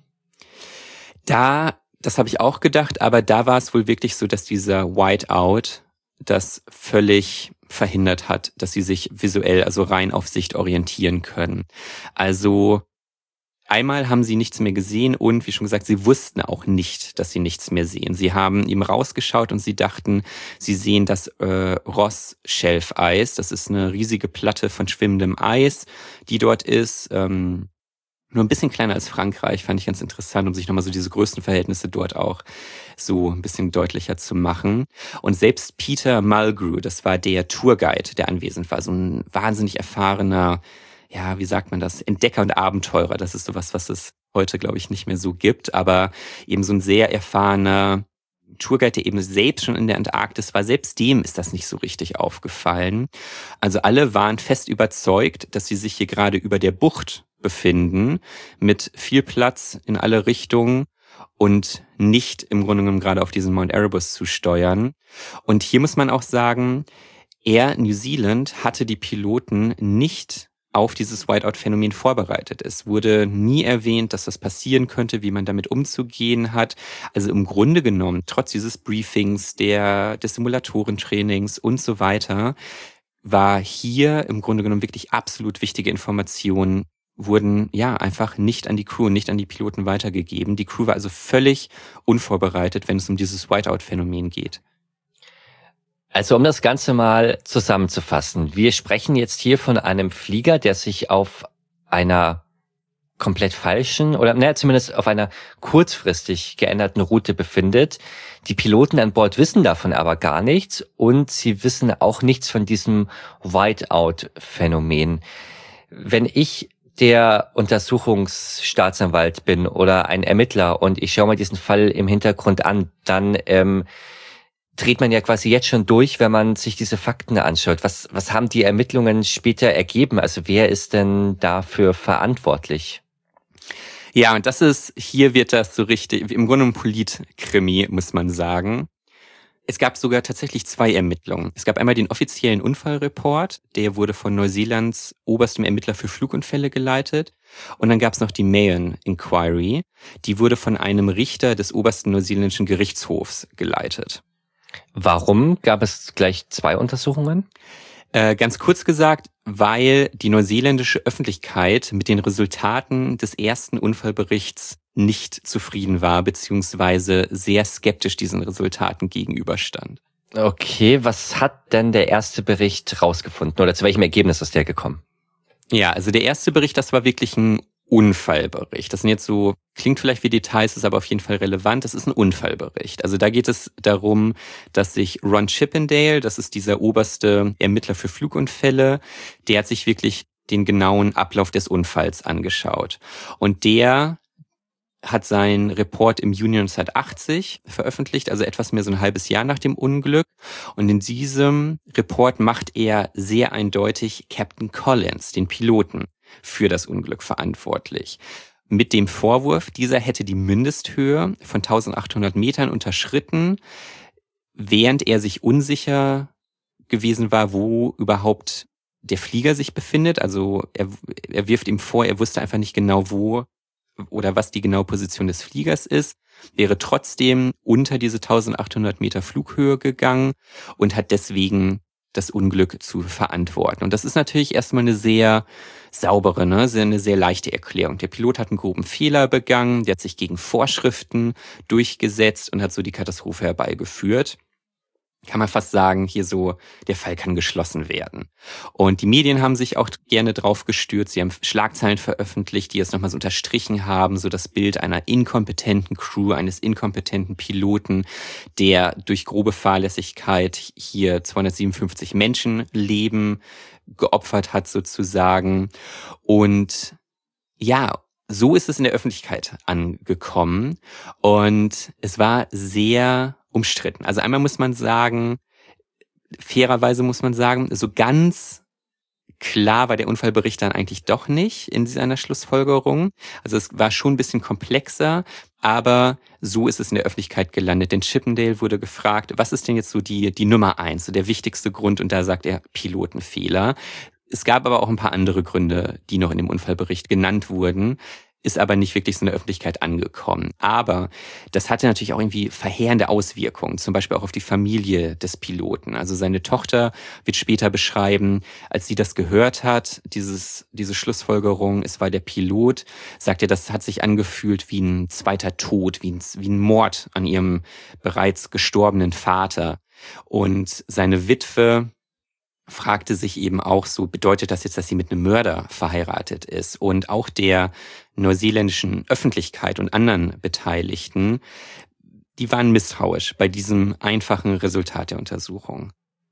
Da, das habe ich auch gedacht, aber da war es wohl wirklich so, dass dieser Whiteout das völlig verhindert hat, dass sie sich visuell, also rein auf Sicht orientieren können. Also einmal haben sie nichts mehr gesehen und, wie schon gesagt, sie wussten auch nicht, dass sie nichts mehr sehen. Sie haben eben rausgeschaut und sie dachten, sie sehen das äh, Ross-Schelfeis. Das ist eine riesige Platte von schwimmendem Eis, die dort ist. Ähm, nur ein bisschen kleiner als Frankreich, fand ich ganz interessant, um sich nochmal so diese Größenverhältnisse dort auch so ein bisschen deutlicher zu machen. Und selbst Peter Mulgrew, das war der Tourguide, der anwesend war, so ein wahnsinnig erfahrener, ja, wie sagt man das, Entdecker und Abenteurer. Das ist sowas, was es heute, glaube ich, nicht mehr so gibt, aber eben so ein sehr erfahrener Tourguide, der eben selbst schon in der Antarktis war, selbst dem ist das nicht so richtig aufgefallen. Also alle waren fest überzeugt, dass sie sich hier gerade über der Bucht befinden, mit viel Platz in alle Richtungen und nicht im Grunde genommen gerade auf diesen Mount Erebus zu steuern. Und hier muss man auch sagen, Air New Zealand hatte die Piloten nicht auf dieses Whiteout-Phänomen vorbereitet. Es wurde nie erwähnt, dass das passieren könnte, wie man damit umzugehen hat. Also im Grunde genommen, trotz dieses Briefings, der, des Simulatorentrainings und so weiter, war hier im Grunde genommen wirklich absolut wichtige Informationen, wurden ja einfach nicht an die Crew, nicht an die Piloten weitergegeben. Die Crew war also völlig unvorbereitet, wenn es um dieses Whiteout-Phänomen geht. Also um das Ganze mal zusammenzufassen, wir sprechen jetzt hier von einem Flieger, der sich auf einer komplett falschen oder naja, zumindest auf einer kurzfristig geänderten Route befindet. Die Piloten an Bord wissen davon aber gar nichts und sie wissen auch nichts von diesem Whiteout-Phänomen. Wenn ich der Untersuchungsstaatsanwalt bin oder ein Ermittler und ich schaue mir diesen Fall im Hintergrund an, dann ähm, dreht man ja quasi jetzt schon durch, wenn man sich diese Fakten anschaut. Was, was haben die Ermittlungen später ergeben? Also wer ist denn dafür verantwortlich? Ja, und das ist, hier wird das so richtig, im Grunde ein Politkrimi, muss man sagen. Es gab sogar tatsächlich zwei Ermittlungen. Es gab einmal den offiziellen Unfallreport, der wurde von Neuseelands oberstem Ermittler für Flugunfälle geleitet. Und dann gab es noch die Mahon Inquiry, die wurde von einem Richter des obersten neuseeländischen Gerichtshofs geleitet. Warum gab es gleich zwei Untersuchungen? Äh, ganz kurz gesagt, weil die neuseeländische Öffentlichkeit mit den Resultaten des ersten Unfallberichts nicht zufrieden war, beziehungsweise sehr skeptisch diesen Resultaten gegenüberstand. Okay, was hat denn der erste Bericht rausgefunden oder zu welchem Ergebnis ist der gekommen? Ja, also der erste Bericht, das war wirklich ein Unfallbericht. Das sind jetzt so, klingt vielleicht wie Details, ist aber auf jeden Fall relevant. Das ist ein Unfallbericht. Also da geht es darum, dass sich Ron Chippendale, das ist dieser oberste Ermittler für Flugunfälle, der hat sich wirklich den genauen Ablauf des Unfalls angeschaut. Und der hat seinen Report im Juni neunzehnhundertachtzig veröffentlicht, also etwas mehr so ein halbes Jahr nach dem Unglück. Und in diesem Report macht er sehr eindeutig Captain Collins, den Piloten, für das Unglück verantwortlich. Mit dem Vorwurf, dieser hätte die Mindesthöhe von eintausendachthundert Metern unterschritten, während er sich unsicher gewesen war, wo überhaupt der Flieger sich befindet. Also er, er wirft ihm vor, er wusste einfach nicht genau, wo oder was die genaue Position des Fliegers ist, wäre trotzdem unter diese eintausendachthundert Meter Flughöhe gegangen und hat deswegen das Unglück zu verantworten. Und das ist natürlich erstmal eine sehr saubere, ne, eine sehr leichte Erklärung. Der Pilot hat einen groben Fehler begangen, der hat sich gegen Vorschriften durchgesetzt und hat so die Katastrophe herbeigeführt. Kann man fast sagen, hier so, der Fall kann geschlossen werden. Und die Medien haben sich auch gerne drauf gestürzt. Sie haben Schlagzeilen veröffentlicht, die es nochmal so unterstrichen haben, so das Bild einer inkompetenten Crew, eines inkompetenten Piloten, der durch grobe Fahrlässigkeit hier zweihundertsiebenundfünfzig Menschenleben geopfert hat sozusagen. Und ja, so ist es in der Öffentlichkeit angekommen. Und es war sehr umstritten. Also einmal muss man sagen, fairerweise muss man sagen, so ganz klar war der Unfallbericht dann eigentlich doch nicht in seiner Schlussfolgerung. Also es war schon ein bisschen komplexer, aber so ist es in der Öffentlichkeit gelandet. Denn Chippendale wurde gefragt, was ist denn jetzt so die, die Nummer eins, so der wichtigste Grund? Und da sagt er Pilotenfehler. Es gab aber auch ein paar andere Gründe, die noch in dem Unfallbericht genannt wurden, ist aber nicht wirklich so in der Öffentlichkeit angekommen. Aber das hatte natürlich auch irgendwie verheerende Auswirkungen, zum Beispiel auch auf die Familie des Piloten. Also seine Tochter wird später beschreiben, als sie das gehört hat, dieses, diese Schlussfolgerung, es war der Pilot, sagt er, das hat sich angefühlt wie ein zweiter Tod, wie ein, wie ein Mord an ihrem bereits gestorbenen Vater. Und seine Witwe fragte sich eben auch so, bedeutet das jetzt, dass sie mit einem Mörder verheiratet ist? Und auch der neuseeländischen Öffentlichkeit und anderen Beteiligten, die waren misstrauisch bei diesem einfachen Resultat der Untersuchung.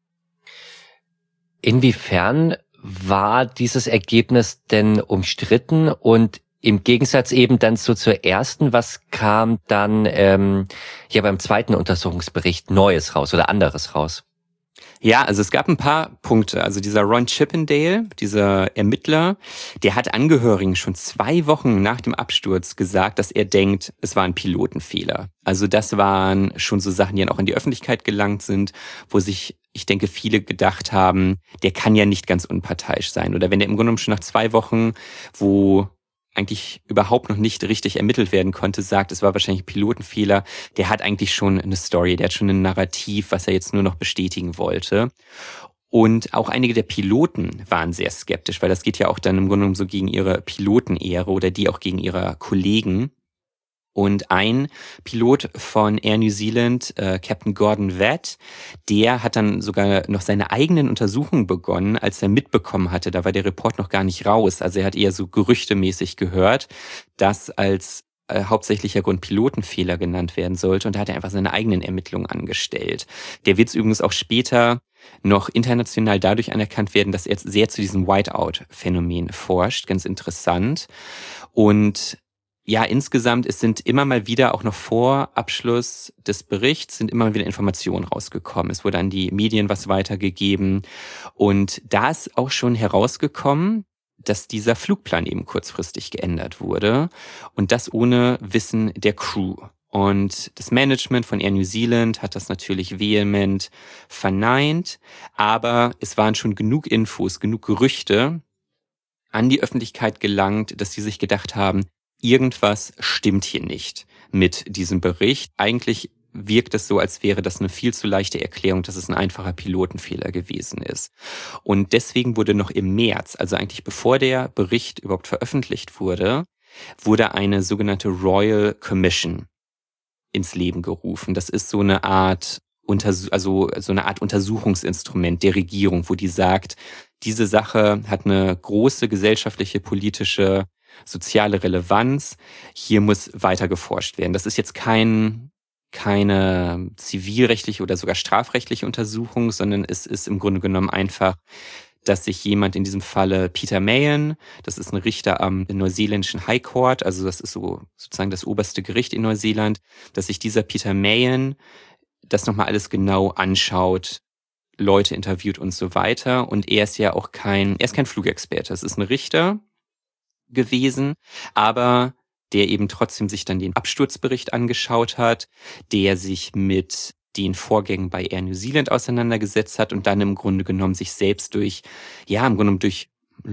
Inwiefern war dieses Ergebnis denn umstritten? Und im Gegensatz eben dann so zur ersten, was kam dann ähm, ja beim zweiten Untersuchungsbericht Neues raus oder anderes raus? Ja, also es gab ein paar Punkte. Also dieser Ron Chippendale, dieser Ermittler, der hat Angehörigen schon zwei Wochen nach dem Absturz gesagt, dass er denkt, es war ein Pilotenfehler. Also das waren schon so Sachen, die dann auch in die Öffentlichkeit gelangt sind, wo sich, ich denke, viele gedacht haben, der kann ja nicht ganz unparteiisch sein. Oder wenn der im Grunde genommen schon nach zwei Wochen, wo eigentlich überhaupt noch nicht richtig ermittelt werden konnte, sagt, es war wahrscheinlich ein Pilotenfehler, der hat eigentlich schon eine Story, der hat schon ein Narrativ, was er jetzt nur noch bestätigen wollte. Und auch einige der Piloten waren sehr skeptisch, weil das geht ja auch dann im Grunde genommen so gegen ihre Pilotenehre oder die auch gegen ihre Kollegen. Und ein Pilot von Air New Zealand, äh, Captain Gordon Watt, der hat dann sogar noch seine eigenen Untersuchungen begonnen, als er mitbekommen hatte, da war der Report noch gar nicht raus. Also er hat eher so gerüchtemäßig gehört, dass als äh, hauptsächlicher Grund Pilotenfehler genannt werden sollte. Und da hat er einfach seine eigenen Ermittlungen angestellt. Der wird übrigens auch später noch international dadurch anerkannt werden, dass er jetzt sehr zu diesem Whiteout-Phänomen forscht. Ganz interessant. Und ja, insgesamt, es sind immer mal wieder, auch noch vor Abschluss des Berichts, sind immer mal wieder Informationen rausgekommen. Es wurde an die Medien was weitergegeben. Und da ist auch schon herausgekommen, dass dieser Flugplan eben kurzfristig geändert wurde. Und das ohne Wissen der Crew. Und das Management von Air New Zealand hat das natürlich vehement verneint. Aber es waren schon genug Infos, genug Gerüchte an die Öffentlichkeit gelangt, dass sie sich gedacht haben, irgendwas stimmt hier nicht mit diesem Bericht. Eigentlich wirkt es so, als wäre das eine viel zu leichte Erklärung, dass es ein einfacher Pilotenfehler gewesen ist. Und deswegen wurde noch im März, also eigentlich bevor der Bericht überhaupt veröffentlicht wurde, wurde eine sogenannte Royal Commission ins Leben gerufen. Das ist so eine Art Untersu- also so eine Art Untersuchungsinstrument der Regierung, wo die sagt, diese Sache hat eine große gesellschaftliche, politische soziale Relevanz. Hier muss weiter geforscht werden. Das ist jetzt kein, keine zivilrechtliche oder sogar strafrechtliche Untersuchung, sondern es ist im Grunde genommen einfach, dass sich jemand, in diesem Falle Peter Mahan, das ist ein Richter am neuseeländischen High Court, also das ist so sozusagen das oberste Gericht in Neuseeland, dass sich dieser Peter Mahan das nochmal alles genau anschaut, Leute interviewt und so weiter. Und er ist ja auch kein, er ist kein Flugexperte, es ist ein Richter gewesen, aber der eben trotzdem sich dann den Absturzbericht angeschaut hat, der sich mit den Vorgängen bei Air New Zealand auseinandergesetzt hat und dann im Grunde genommen sich selbst durch, ja, im Grunde genommen durch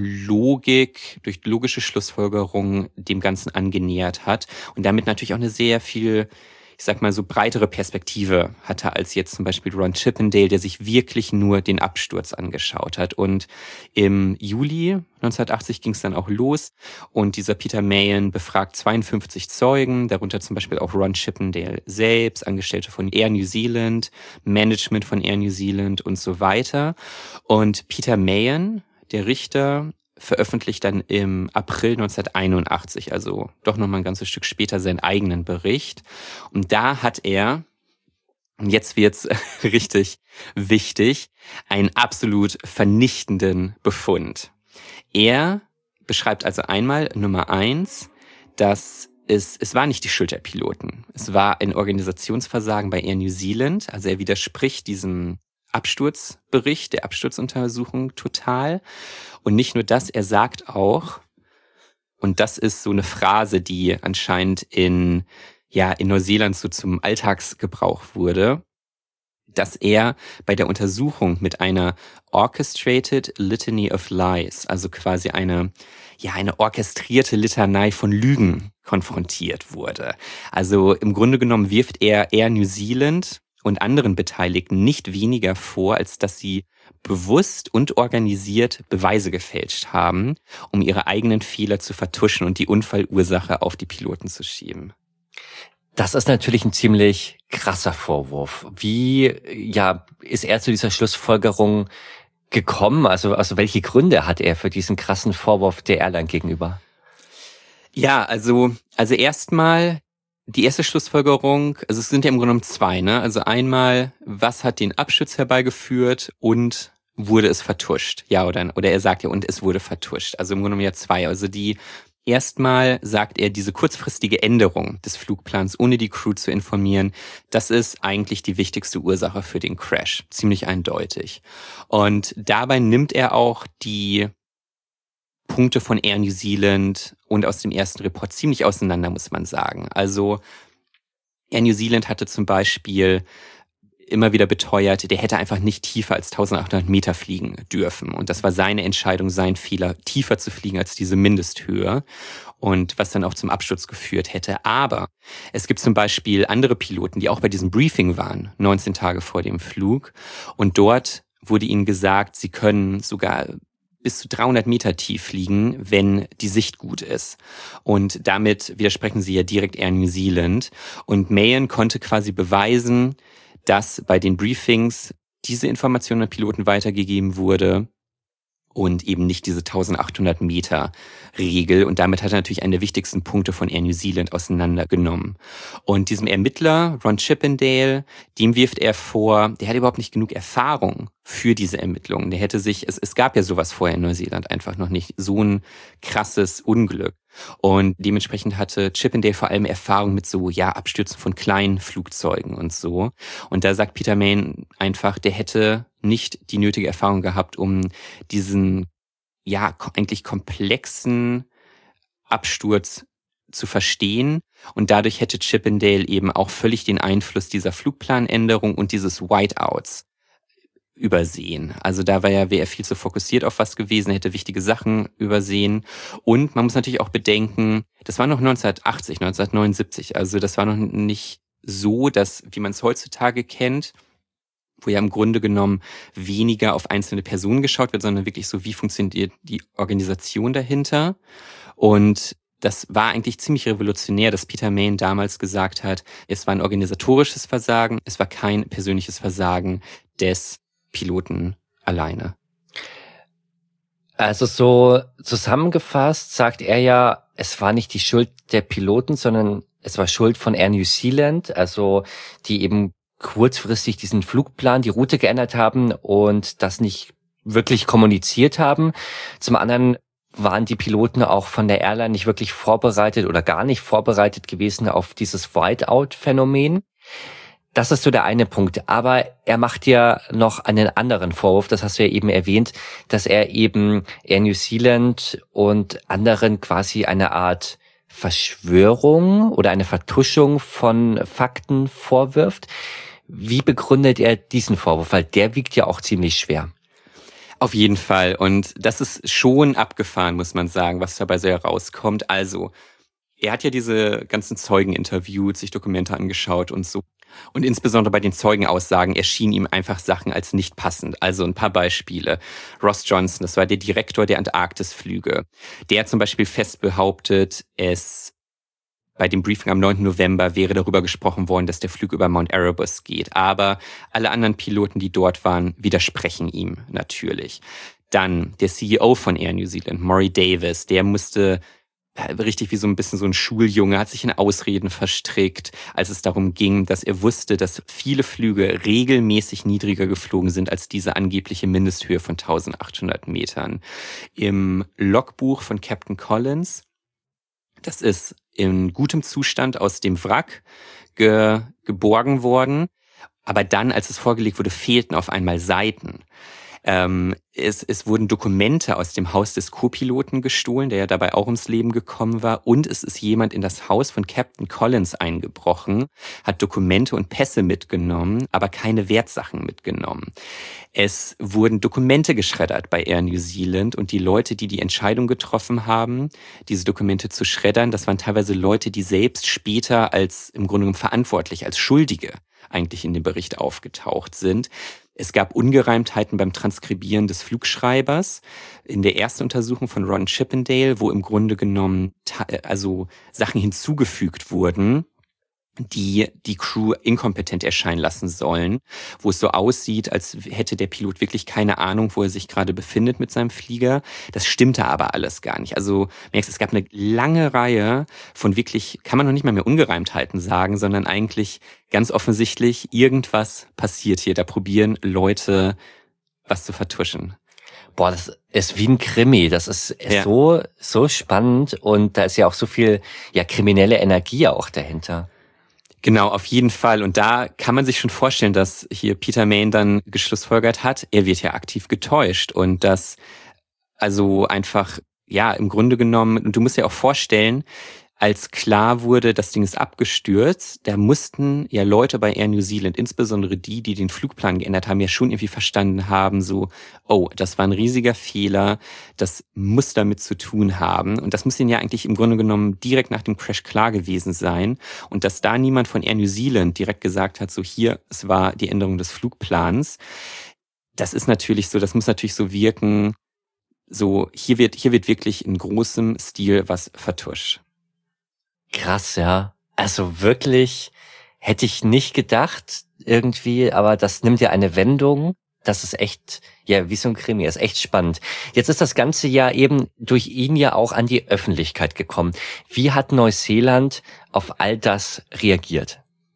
Logik, durch logische Schlussfolgerungen dem Ganzen angenähert hat und damit natürlich auch eine sehr viel, ich sag mal so breitere Perspektive hatte als jetzt zum Beispiel Ron Chippendale, der sich wirklich nur den Absturz angeschaut hat. Und im Juli neunzehnhundertachtzig ging es dann auch los und dieser Peter Mahan befragt zweiundfünfzig Zeugen, darunter zum Beispiel auch Ron Chippendale selbst, Angestellte von Air New Zealand, Management von Air New Zealand und so weiter. Und Peter Mahan, der Richter, veröffentlicht dann im April neunzehnhunderteinundachtzig, also doch nochmal ein ganzes Stück später, seinen eigenen Bericht. Und da hat er, und jetzt wird's richtig wichtig, einen absolut vernichtenden Befund. Er beschreibt also einmal Nummer eins, dass es, es war nicht die Schuld der Piloten. Es war ein Organisationsversagen bei Air New Zealand. Also er widerspricht diesem Absturzbericht, der Absturzuntersuchung total. Und nicht nur das, er sagt auch, und das ist so eine Phrase, die anscheinend in, ja, in Neuseeland so zum Alltagsgebrauch wurde, dass er bei der Untersuchung mit einer Orchestrated Litany of Lies, also quasi eine, ja, eine orchestrierte Litanei von Lügen konfrontiert wurde. Also im Grunde genommen wirft er Air New Zealand und anderen Beteiligten nicht weniger vor, als dass sie bewusst und organisiert Beweise gefälscht haben, um ihre eigenen Fehler zu vertuschen und die Unfallursache auf die Piloten zu schieben. Das ist natürlich ein ziemlich krasser Vorwurf. Wie, ja, ist er zu dieser Schlussfolgerung gekommen? Also, also welche Gründe hat er für diesen krassen Vorwurf der Airline gegenüber? Ja, also, also erstmal, die erste Schlussfolgerung, also es sind ja im Grunde genommen zwei, ne? Also einmal, was hat den Absturz herbeigeführt und wurde es vertuscht? Ja, oder, oder er sagt ja, und es wurde vertuscht. Also im Grunde genommen ja zwei. Also die, erstmal sagt er, diese kurzfristige Änderung des Flugplans, ohne die Crew zu informieren, das ist eigentlich die wichtigste Ursache für den Crash. Ziemlich eindeutig. Und dabei nimmt er auch die Punkte von Air New Zealand und aus dem ersten Report ziemlich auseinander, muss man sagen. Also Air New Zealand hatte zum Beispiel immer wieder beteuert, der hätte einfach nicht tiefer als eintausendachthundert Meter fliegen dürfen. Und das war seine Entscheidung, sein Fehler, tiefer zu fliegen als diese Mindesthöhe. Und was dann auch zum Absturz geführt hätte. Aber es gibt zum Beispiel andere Piloten, die auch bei diesem Briefing waren, neunzehn Tage vor dem Flug. Und dort wurde ihnen gesagt, sie können sogar bis zu dreihundert Meter tief fliegen, wenn die Sicht gut ist. Und damit widersprechen sie ja direkt Air New Zealand. Und Mahan konnte quasi beweisen, dass bei den Briefings diese Information an Piloten weitergegeben wurde und eben nicht diese eintausendachthundert Meter Regel. Und damit hat er natürlich einen der wichtigsten Punkte von Air New Zealand auseinandergenommen. Und diesem Ermittler, Ron Chippendale, dem wirft er vor, der hat überhaupt nicht genug Erfahrung für diese Ermittlungen. Der hätte sich, es, es gab ja sowas vorher in Neuseeland einfach noch nicht, so ein krasses Unglück. Und dementsprechend hatte Chippendale vor allem Erfahrung mit so, ja, Abstürzen von kleinen Flugzeugen und so. Und da sagt Peter Mahan einfach, der hätte nicht die nötige Erfahrung gehabt, um diesen, ja, eigentlich komplexen Absturz zu verstehen. Und dadurch hätte Chippendale eben auch völlig den Einfluss dieser Flugplanänderung und dieses Whiteouts übersehen. Also da war ja, wäre er viel zu fokussiert auf was gewesen, hätte wichtige Sachen übersehen. Und man muss natürlich auch bedenken, das war noch neunzehnhundertachtzig, neunzehnhundertneunundsiebzig. Also das war noch nicht so, dass, wie man es heutzutage kennt, wo ja im Grunde genommen weniger auf einzelne Personen geschaut wird, sondern wirklich so, wie funktioniert die Organisation dahinter. Und das war eigentlich ziemlich revolutionär, dass Peter Mahan damals gesagt hat, es war ein organisatorisches Versagen, es war kein persönliches Versagen des Piloten alleine. Also so zusammengefasst sagt er ja, es war nicht die Schuld der Piloten, sondern es war Schuld von Air New Zealand, also die eben kurzfristig diesen Flugplan, die Route geändert haben und das nicht wirklich kommuniziert haben. Zum anderen waren die Piloten auch von der Airline nicht wirklich vorbereitet oder gar nicht vorbereitet gewesen auf dieses Whiteout-Phänomen. Das ist so der eine Punkt. Aber er macht ja noch einen anderen Vorwurf, das hast du ja eben erwähnt, dass er eben Air New Zealand und anderen quasi eine Art Verschwörung oder eine Vertuschung von Fakten vorwirft. Wie begründet er diesen Vorwurf? Weil der wiegt ja auch ziemlich schwer. Auf jeden Fall. Und das ist schon abgefahren, muss man sagen, was dabei so herauskommt. Also, er hat ja diese ganzen Zeugen interviewt, sich Dokumente angeschaut und so. Und insbesondere bei den Zeugenaussagen erschienen ihm einfach Sachen als nicht passend. Also ein paar Beispiele. Ross Johnson, das war der Direktor der Antarktisflüge. Der hat zum Beispiel fest behauptet, es bei dem Briefing am neunten November wäre darüber gesprochen worden, dass der Flug über Mount Erebus geht. Aber alle anderen Piloten, die dort waren, widersprechen ihm natürlich. Dann der C E O von Air New Zealand, Maury Davis, der musste richtig wie so ein bisschen so ein Schuljunge, hat sich in Ausreden verstrickt, als es darum ging, dass er wusste, dass viele Flüge regelmäßig niedriger geflogen sind als diese angebliche Mindesthöhe von eintausendachthundert Metern. Im Logbuch von Captain Collins, das ist in gutem Zustand aus dem Wrack ge- geborgen worden, aber dann, als es vorgelegt wurde, fehlten auf einmal Seiten. Ähm, es, es wurden Dokumente aus dem Haus des Co-Piloten gestohlen, der ja dabei auch ums Leben gekommen war. Und es ist jemand in das Haus von Captain Collins eingebrochen, hat Dokumente und Pässe mitgenommen, aber keine Wertsachen mitgenommen. Es wurden Dokumente geschreddert bei Air New Zealand und die Leute, die die Entscheidung getroffen haben, diese Dokumente zu schreddern, das waren teilweise Leute, die selbst später als im Grunde genommen verantwortlich, als Schuldige eigentlich in dem Bericht aufgetaucht sind. Es gab Ungereimtheiten beim Transkribieren des Flugschreibers in der ersten Untersuchung von Ron Chippendale, wo im Grunde genommen also Sachen hinzugefügt wurden, die die Crew inkompetent erscheinen lassen sollen, wo es so aussieht, als hätte der Pilot wirklich keine Ahnung, wo er sich gerade befindet mit seinem Flieger. Das stimmte aber alles gar nicht. Also merkst, es gab eine lange Reihe von wirklich, kann man noch nicht mal mehr Ungereimtheiten sagen, sondern eigentlich ganz offensichtlich, irgendwas passiert hier. Da probieren Leute, was zu vertuschen. Boah, das ist wie ein Krimi. Das ist Ja. so, so spannend und da ist ja auch so viel, ja, kriminelle Energie auch dahinter. Genau, auf jeden Fall. Und da kann man sich schon vorstellen, dass hier Peter Mayne dann geschlussfolgert hat, er wird ja aktiv getäuscht und dass also einfach, ja, im Grunde genommen, und du musst dir auch vorstellen, als klar wurde, das Ding ist abgestürzt, da mussten ja Leute bei Air New Zealand, insbesondere die, die den Flugplan geändert haben, ja schon irgendwie verstanden haben, so, oh, das war ein riesiger Fehler, das muss damit zu tun haben. Und das muss ihnen ja eigentlich im Grunde genommen direkt nach dem Crash klar gewesen sein. Und dass da niemand von Air New Zealand direkt gesagt hat, so hier, es war die Änderung des Flugplans, das ist natürlich so, das muss natürlich so wirken, so, hier wird, hier wird wirklich in großem Stil was vertuscht. Krass, ja. Also wirklich hätte ich nicht gedacht irgendwie, aber das nimmt ja eine Wendung. Das ist echt, ja, wie so ein Krimi, ist echt spannend. Jetzt ist das Ganze ja eben durch ihn ja auch an die Öffentlichkeit gekommen. Wie hat Neuseeland auf all das reagiert?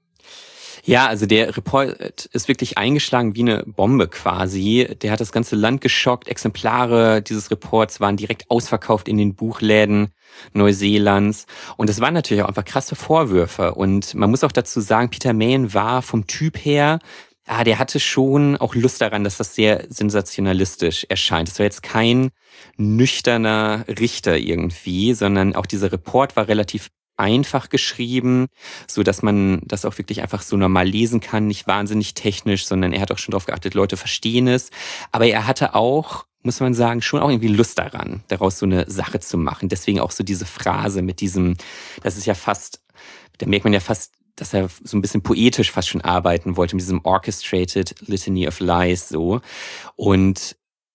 Ja, also der Report ist wirklich eingeschlagen wie eine Bombe quasi. Der hat das ganze Land geschockt. Exemplare dieses Reports waren direkt ausverkauft in den Buchläden Neuseelands. Und es waren natürlich auch einfach krasse Vorwürfe. Und man muss auch dazu sagen, Peter Mayne war vom Typ her, ah, der hatte schon auch Lust daran, dass das sehr sensationalistisch erscheint. Es war jetzt kein nüchterner Richter irgendwie, sondern auch dieser Report war relativ einfach geschrieben, so dass man das auch wirklich einfach so normal lesen kann, nicht wahnsinnig technisch, sondern er hat auch schon darauf geachtet, Leute verstehen es. Aber er hatte auch, muss man sagen, schon auch irgendwie Lust daran, daraus so eine Sache zu machen. Deswegen auch so diese Phrase mit diesem, das ist ja fast, da merkt man ja fast, dass er so ein bisschen poetisch fast schon arbeiten wollte, mit diesem Orchestrated Litany of Lies so. Und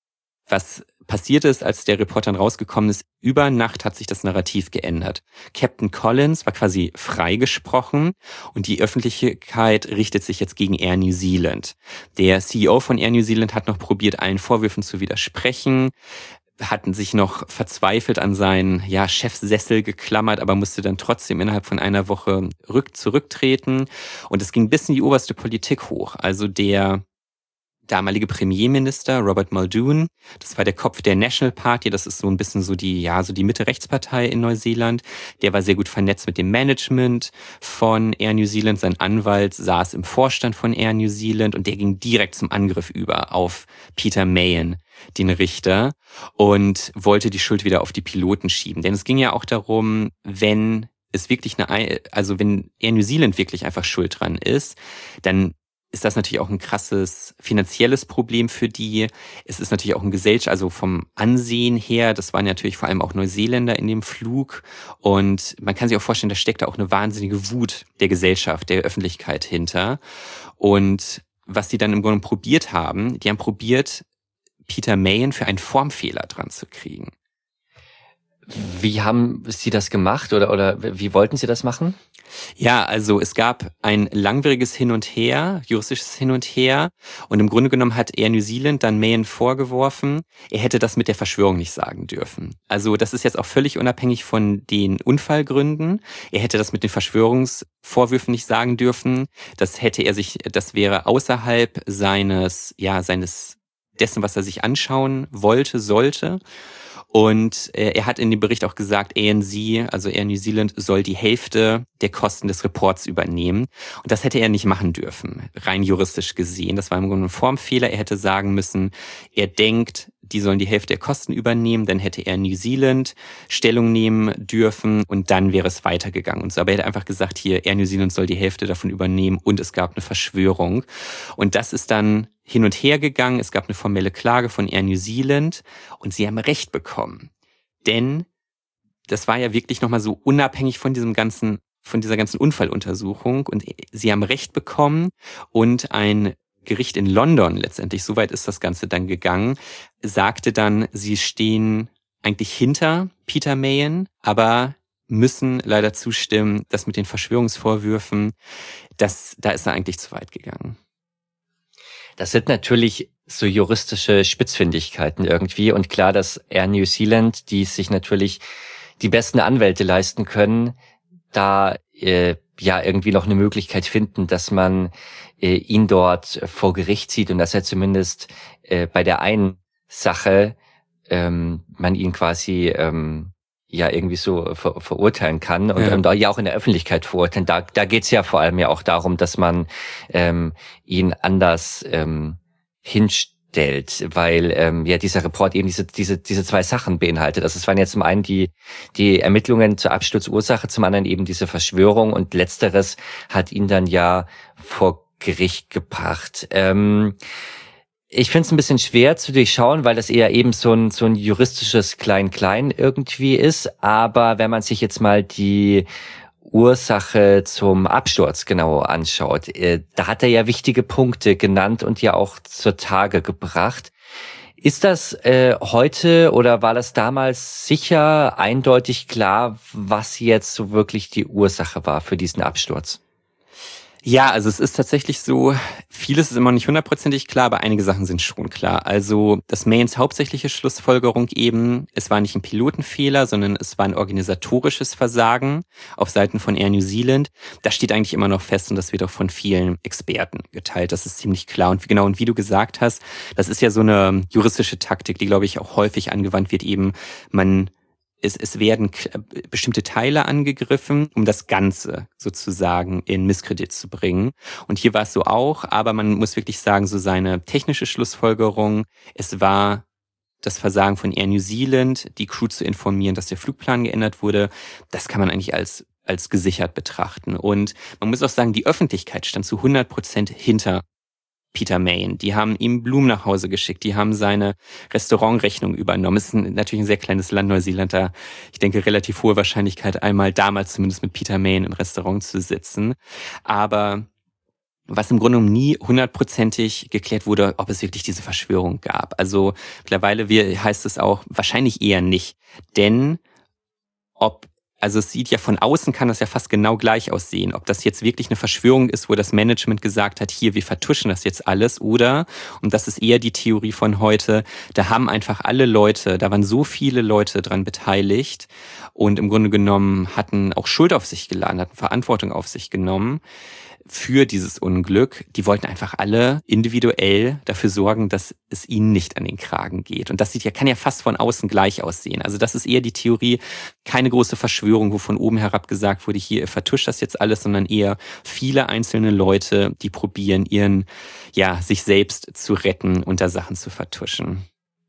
was passiert ist, als der Report dann rausgekommen ist, über Nacht hat sich das Narrativ geändert. Captain Collins war quasi freigesprochen und die Öffentlichkeit richtet sich jetzt gegen Air New Zealand. Der C E O von Air New Zealand hat noch probiert, allen Vorwürfen zu widersprechen. hatten sich noch verzweifelt an seinen ja, Chefsessel geklammert, aber musste dann trotzdem innerhalb von einer Woche rück zurücktreten. Und es ging bis in die oberste Politik hoch. Also der damalige Premierminister Robert Muldoon, das war der Kopf der National Party, das ist so ein bisschen so die, ja, so die Mitte-Rechts-Partei in Neuseeland. Der war sehr gut vernetzt mit dem Management von Air New Zealand. Sein Anwalt saß im Vorstand von Air New Zealand und der ging direkt zum Angriff über auf Peter Mayen, den Richter, und wollte die Schuld wieder auf die Piloten schieben. Denn es ging ja auch darum, wenn es wirklich eine, also wenn Air New Zealand wirklich einfach schuld dran ist, dann ist das natürlich auch ein krasses finanzielles Problem für die. Es ist natürlich auch ein Gesellschaft, also vom Ansehen her, das waren natürlich vor allem auch Neuseeländer in dem Flug. Und man kann sich auch vorstellen, da steckt da auch eine wahnsinnige Wut der Gesellschaft, der Öffentlichkeit hinter. Und was die dann im Grunde probiert haben, die haben probiert, Peter Mayen für einen Formfehler dran zu kriegen. Wie haben Sie das gemacht oder oder wie wollten Sie das machen? Ja, also es gab ein langwieriges Hin und Her, juristisches Hin und Her, und im Grunde genommen hat Air New Zealand dann Mayen vorgeworfen, er hätte das mit der Verschwörung nicht sagen dürfen. Also das ist jetzt auch völlig unabhängig von den Unfallgründen. Er hätte das mit den Verschwörungsvorwürfen nicht sagen dürfen. Das hätte er sich, das wäre außerhalb seines, ja, seines dessen, was er sich anschauen wollte, sollte. Und äh, er hat in dem Bericht auch gesagt, A N Z, also Air New Zealand, soll die Hälfte der Kosten des Reports übernehmen. Und das hätte er nicht machen dürfen, rein juristisch gesehen. Das war im Grunde ein Formfehler. Er hätte sagen müssen, er denkt, die sollen die Hälfte der Kosten übernehmen, dann hätte Air New Zealand Stellung nehmen dürfen und dann wäre es weitergegangen. Und so, aber er hätte einfach gesagt, hier, Air New Zealand soll die Hälfte davon übernehmen und es gab eine Verschwörung. Und das ist dann hin und her gegangen. Es gab eine formelle Klage von Air New Zealand und sie haben Recht bekommen. Denn das war ja wirklich nochmal so unabhängig von diesem ganzen, von dieser ganzen Unfalluntersuchung, und sie haben Recht bekommen und ein Gericht in London, letztendlich, soweit ist das Ganze dann gegangen, sagte dann, sie stehen eigentlich hinter Peter Mayen, aber müssen leider zustimmen, dass mit den Verschwörungsvorwürfen, das, da ist er eigentlich zu weit gegangen. Das sind natürlich so juristische Spitzfindigkeiten irgendwie, und klar, dass Air New Zealand, die sich natürlich die besten Anwälte leisten können, da äh, ja irgendwie noch eine Möglichkeit finden, dass man äh, ihn dort vor Gericht zieht und dass er zumindest äh, bei der einen Sache ähm, man ihn quasi ähm, ja irgendwie so ver- verurteilen kann und, ja. und ja auch in der Öffentlichkeit verurteilen. Da, da geht's ja vor allem ja auch darum, dass man ähm, ihn anders ähm, hinstellt, weil ähm, ja dieser Report eben diese diese diese zwei Sachen beinhaltet. Also es waren jetzt zum einen die die Ermittlungen zur Absturzursache, zum anderen eben diese Verschwörung, und letzteres hat ihn dann ja vor Gericht gebracht. Ähm, Ich finde es ein bisschen schwer zu durchschauen, weil das eher eben so ein so ein juristisches Klein-Klein irgendwie ist. Aber wenn man sich jetzt mal die Ursache zum Absturz genauer anschaut, äh, da hat er ja wichtige Punkte genannt und ja auch zur Tage gebracht. Ist das äh, heute oder war das damals sicher eindeutig klar, was jetzt so wirklich die Ursache war für diesen Absturz? Ja, also es ist tatsächlich so, vieles ist immer nicht hundertprozentig klar, aber einige Sachen sind schon klar. Also das Mayens hauptsächliche Schlussfolgerung eben, es war nicht ein Pilotenfehler, sondern es war ein organisatorisches Versagen auf Seiten von Air New Zealand. Das steht eigentlich immer noch fest und das wird auch von vielen Experten geteilt. Das ist ziemlich klar. Und genau, und wie du gesagt hast, das ist ja so eine juristische Taktik, die, glaube ich, auch häufig angewandt wird. Eben, man Es, es werden bestimmte Teile angegriffen, um das Ganze sozusagen in Misskredit zu bringen. Und hier war es so auch, aber man muss wirklich sagen, so seine technische Schlussfolgerung, es war das Versagen von Air New Zealand, die Crew zu informieren, dass der Flugplan geändert wurde, das kann man eigentlich als als gesichert betrachten. Und man muss auch sagen, die Öffentlichkeit stand zu hundert Prozent hinter Peter Mayen. Die haben ihm Blumen nach Hause geschickt, die haben seine Restaurantrechnung übernommen. Es ist ein, natürlich ein sehr kleines Land, Neuseeland, da, ich denke, relativ hohe Wahrscheinlichkeit, einmal damals zumindest mit Peter Mayen im Restaurant zu sitzen. Aber was im Grunde genommen nie hundertprozentig geklärt wurde, ob es wirklich diese Verschwörung gab. Also mittlerweile heißt es auch, wahrscheinlich eher nicht. Denn ob Also es sieht ja von außen, kann das ja fast genau gleich aussehen. Ob das jetzt wirklich eine Verschwörung ist, wo das Management gesagt hat, hier, wir vertuschen das jetzt alles, oder, und das ist eher die Theorie von heute, da haben einfach alle Leute, da waren so viele Leute dran beteiligt und im Grunde genommen hatten auch Schuld auf sich geladen, hatten Verantwortung auf sich genommen für dieses Unglück. Die wollten einfach alle individuell dafür sorgen, dass es ihnen nicht an den Kragen geht. Und das sieht ja, kann ja fast von außen gleich aussehen. Also das ist eher die Theorie, keine große Verschwörung, wo von oben herab gesagt wurde, hier, ihr vertuscht das jetzt alles, sondern eher viele einzelne Leute, die probieren, ihren, ja, sich selbst zu retten und da Sachen zu vertuschen.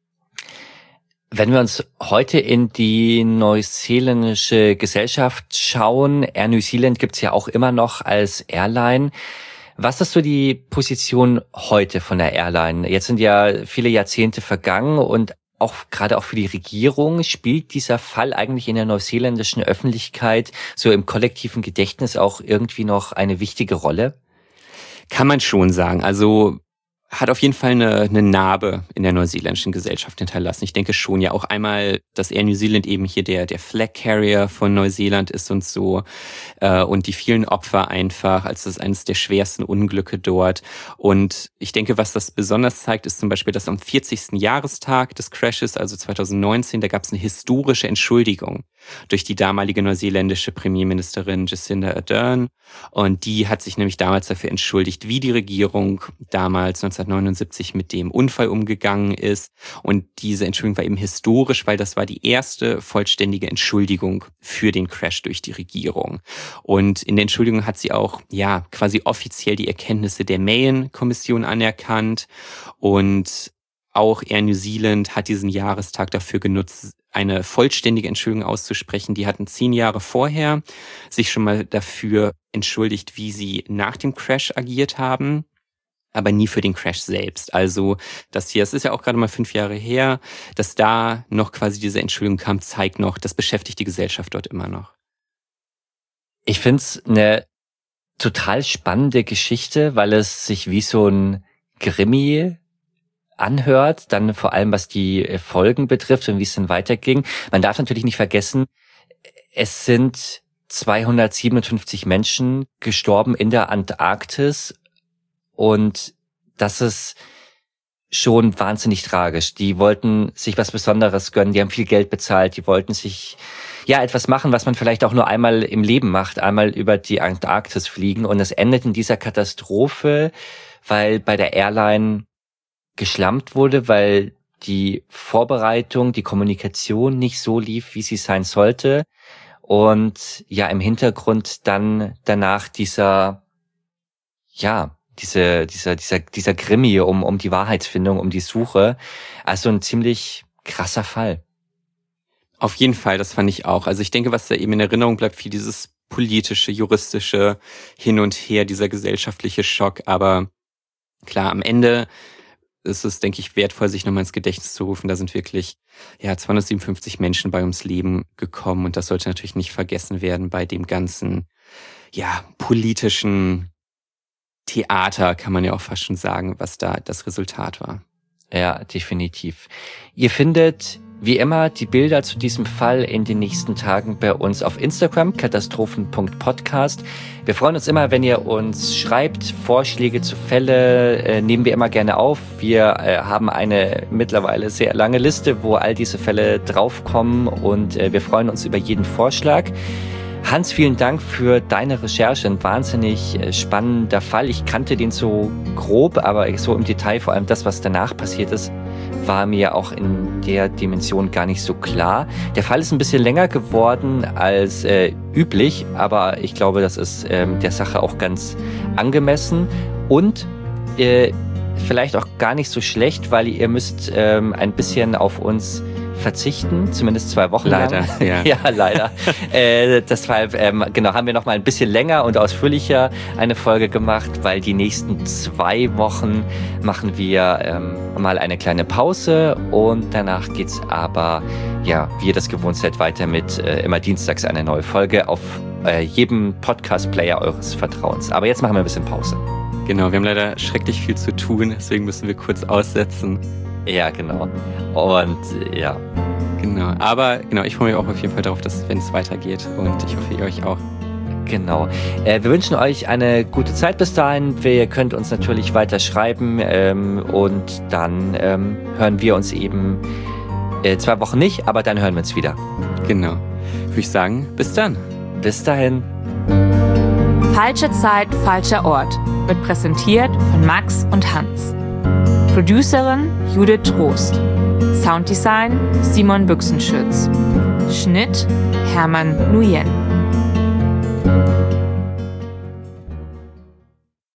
Wenn wir uns heute in die neuseeländische Gesellschaft schauen, Air New Zealand gibt's ja auch immer noch als Airline. Was ist so die Position heute von der Airline? Jetzt sind ja viele Jahrzehnte vergangen und auch gerade auch für die Regierung spielt dieser Fall eigentlich in der neuseeländischen Öffentlichkeit so im kollektiven Gedächtnis auch irgendwie noch eine wichtige Rolle? Kann man schon sagen. Also hat auf jeden Fall eine, eine Narbe in der neuseeländischen Gesellschaft hinterlassen. Ich denke schon, ja auch einmal, dass Air New Zealand eben hier der der Flag Carrier von Neuseeland ist und so äh, und die vielen Opfer einfach, als das eines der schwersten Unglücke dort. Und ich denke, was das besonders zeigt, ist zum Beispiel, dass am vierzigsten Jahrestag des Crashes, also zweitausendneunzehn, da gab es eine historische Entschuldigung durch die damalige neuseeländische Premierministerin Jacinda Ardern. Und die hat sich nämlich damals dafür entschuldigt, wie die Regierung damals neunzehnhundertneunundsiebzig mit dem Unfall umgegangen ist. Und diese Entschuldigung war eben historisch, weil das war die erste vollständige Entschuldigung für den Crash durch die Regierung. Und in der Entschuldigung hat sie auch, ja, quasi offiziell die Erkenntnisse der Mayen-Kommission anerkannt. Und auch Air New Zealand hat diesen Jahrestag dafür genutzt, eine vollständige Entschuldigung auszusprechen. Die hatten zehn Jahre vorher sich schon mal dafür entschuldigt, wie sie nach dem Crash agiert haben, aber nie für den Crash selbst. Also das hier, es ist ja auch gerade mal fünf Jahre her, dass da noch quasi diese Entschuldigung kam, zeigt noch, das beschäftigt die Gesellschaft dort immer noch. Ich finde es eine total spannende Geschichte, weil es sich wie so ein Krimi anhört, dann vor allem was die Folgen betrifft und wie es dann weiterging. Man darf natürlich nicht vergessen, es sind zweihundertsiebenundfünfzig Menschen gestorben in der Antarktis und das ist schon wahnsinnig tragisch. Die wollten sich was Besonderes gönnen, die haben viel Geld bezahlt, die wollten sich ja etwas machen, was man vielleicht auch nur einmal im Leben macht, einmal über die Antarktis fliegen und es endet in dieser Katastrophe, weil bei der Airline geschlampt wurde, weil die Vorbereitung, die Kommunikation nicht so lief, wie sie sein sollte. Und ja, im Hintergrund dann danach dieser, ja, diese, dieser, dieser, dieser Krimi um, um die Wahrheitsfindung, um die Suche. Also ein ziemlich krasser Fall. Auf jeden Fall, das fand ich auch. Also ich denke, was da eben in Erinnerung bleibt, viel dieses politische, juristische Hin und Her, dieser gesellschaftliche Schock. Aber klar, am Ende ist es, denke ich, wertvoll, sich nochmal ins Gedächtnis zu rufen. Da sind wirklich ja zweihundertsiebenundfünfzig Menschen bei ums Leben gekommen und das sollte natürlich nicht vergessen werden bei dem ganzen ja politischen Theater, kann man ja auch fast schon sagen, was da das Resultat war. Ja, definitiv. Ihr findet wie immer die Bilder zu diesem Fall in den nächsten Tagen bei uns auf Instagram, katastrophen punkt podcast. Wir freuen uns immer, wenn ihr uns schreibt, Vorschläge zu Fälle äh, nehmen wir immer gerne auf. Wir äh, haben eine mittlerweile sehr lange Liste, wo all diese Fälle draufkommen und äh, wir freuen uns über jeden Vorschlag. Hans, vielen Dank für deine Recherche. Ein wahnsinnig spannender Fall. Ich kannte den so grob, aber so im Detail, vor allem das, was danach passiert ist, war mir auch in der Dimension gar nicht so klar. Der Fall ist ein bisschen länger geworden als äh, üblich, aber ich glaube, das ist ähm, der Sache auch ganz angemessen und äh, vielleicht auch gar nicht so schlecht, weil ihr müsst ähm, ein bisschen auf uns verzichten, zumindest zwei Wochen leider, lang. Ja, ja leider. äh, deshalb ähm, genau haben wir noch mal ein bisschen länger und ausführlicher eine Folge gemacht, weil die nächsten zwei Wochen machen wir ähm, mal eine kleine Pause und danach geht's aber, ja, wie ihr das gewohnt seid, weiter mit äh, immer dienstags eine neue Folge auf äh, jedem Podcast-Player eures Vertrauens. Aber jetzt machen wir ein bisschen Pause. Genau, wir haben leider schrecklich viel zu tun, deswegen müssen wir kurz aussetzen. Ja, genau. Und ja. Genau, aber genau, ich freue mich auch auf jeden Fall darauf, dass wenn es weitergeht und ich hoffe, ihr euch auch. Genau. Äh, wir wünschen euch eine gute Zeit bis dahin. Ihr könnt uns natürlich weiter schreiben ähm, und dann ähm, hören wir uns eben äh, zwei Wochen nicht, aber dann hören wir uns wieder. Genau. Würde ich sagen, bis dann. Bis dahin. Falsche Zeit, falscher Ort wird präsentiert von Max und Hans. Producerin Judith Trost. Sounddesign Simon Büchsenschütz. Schnitt Hermann Nguyen.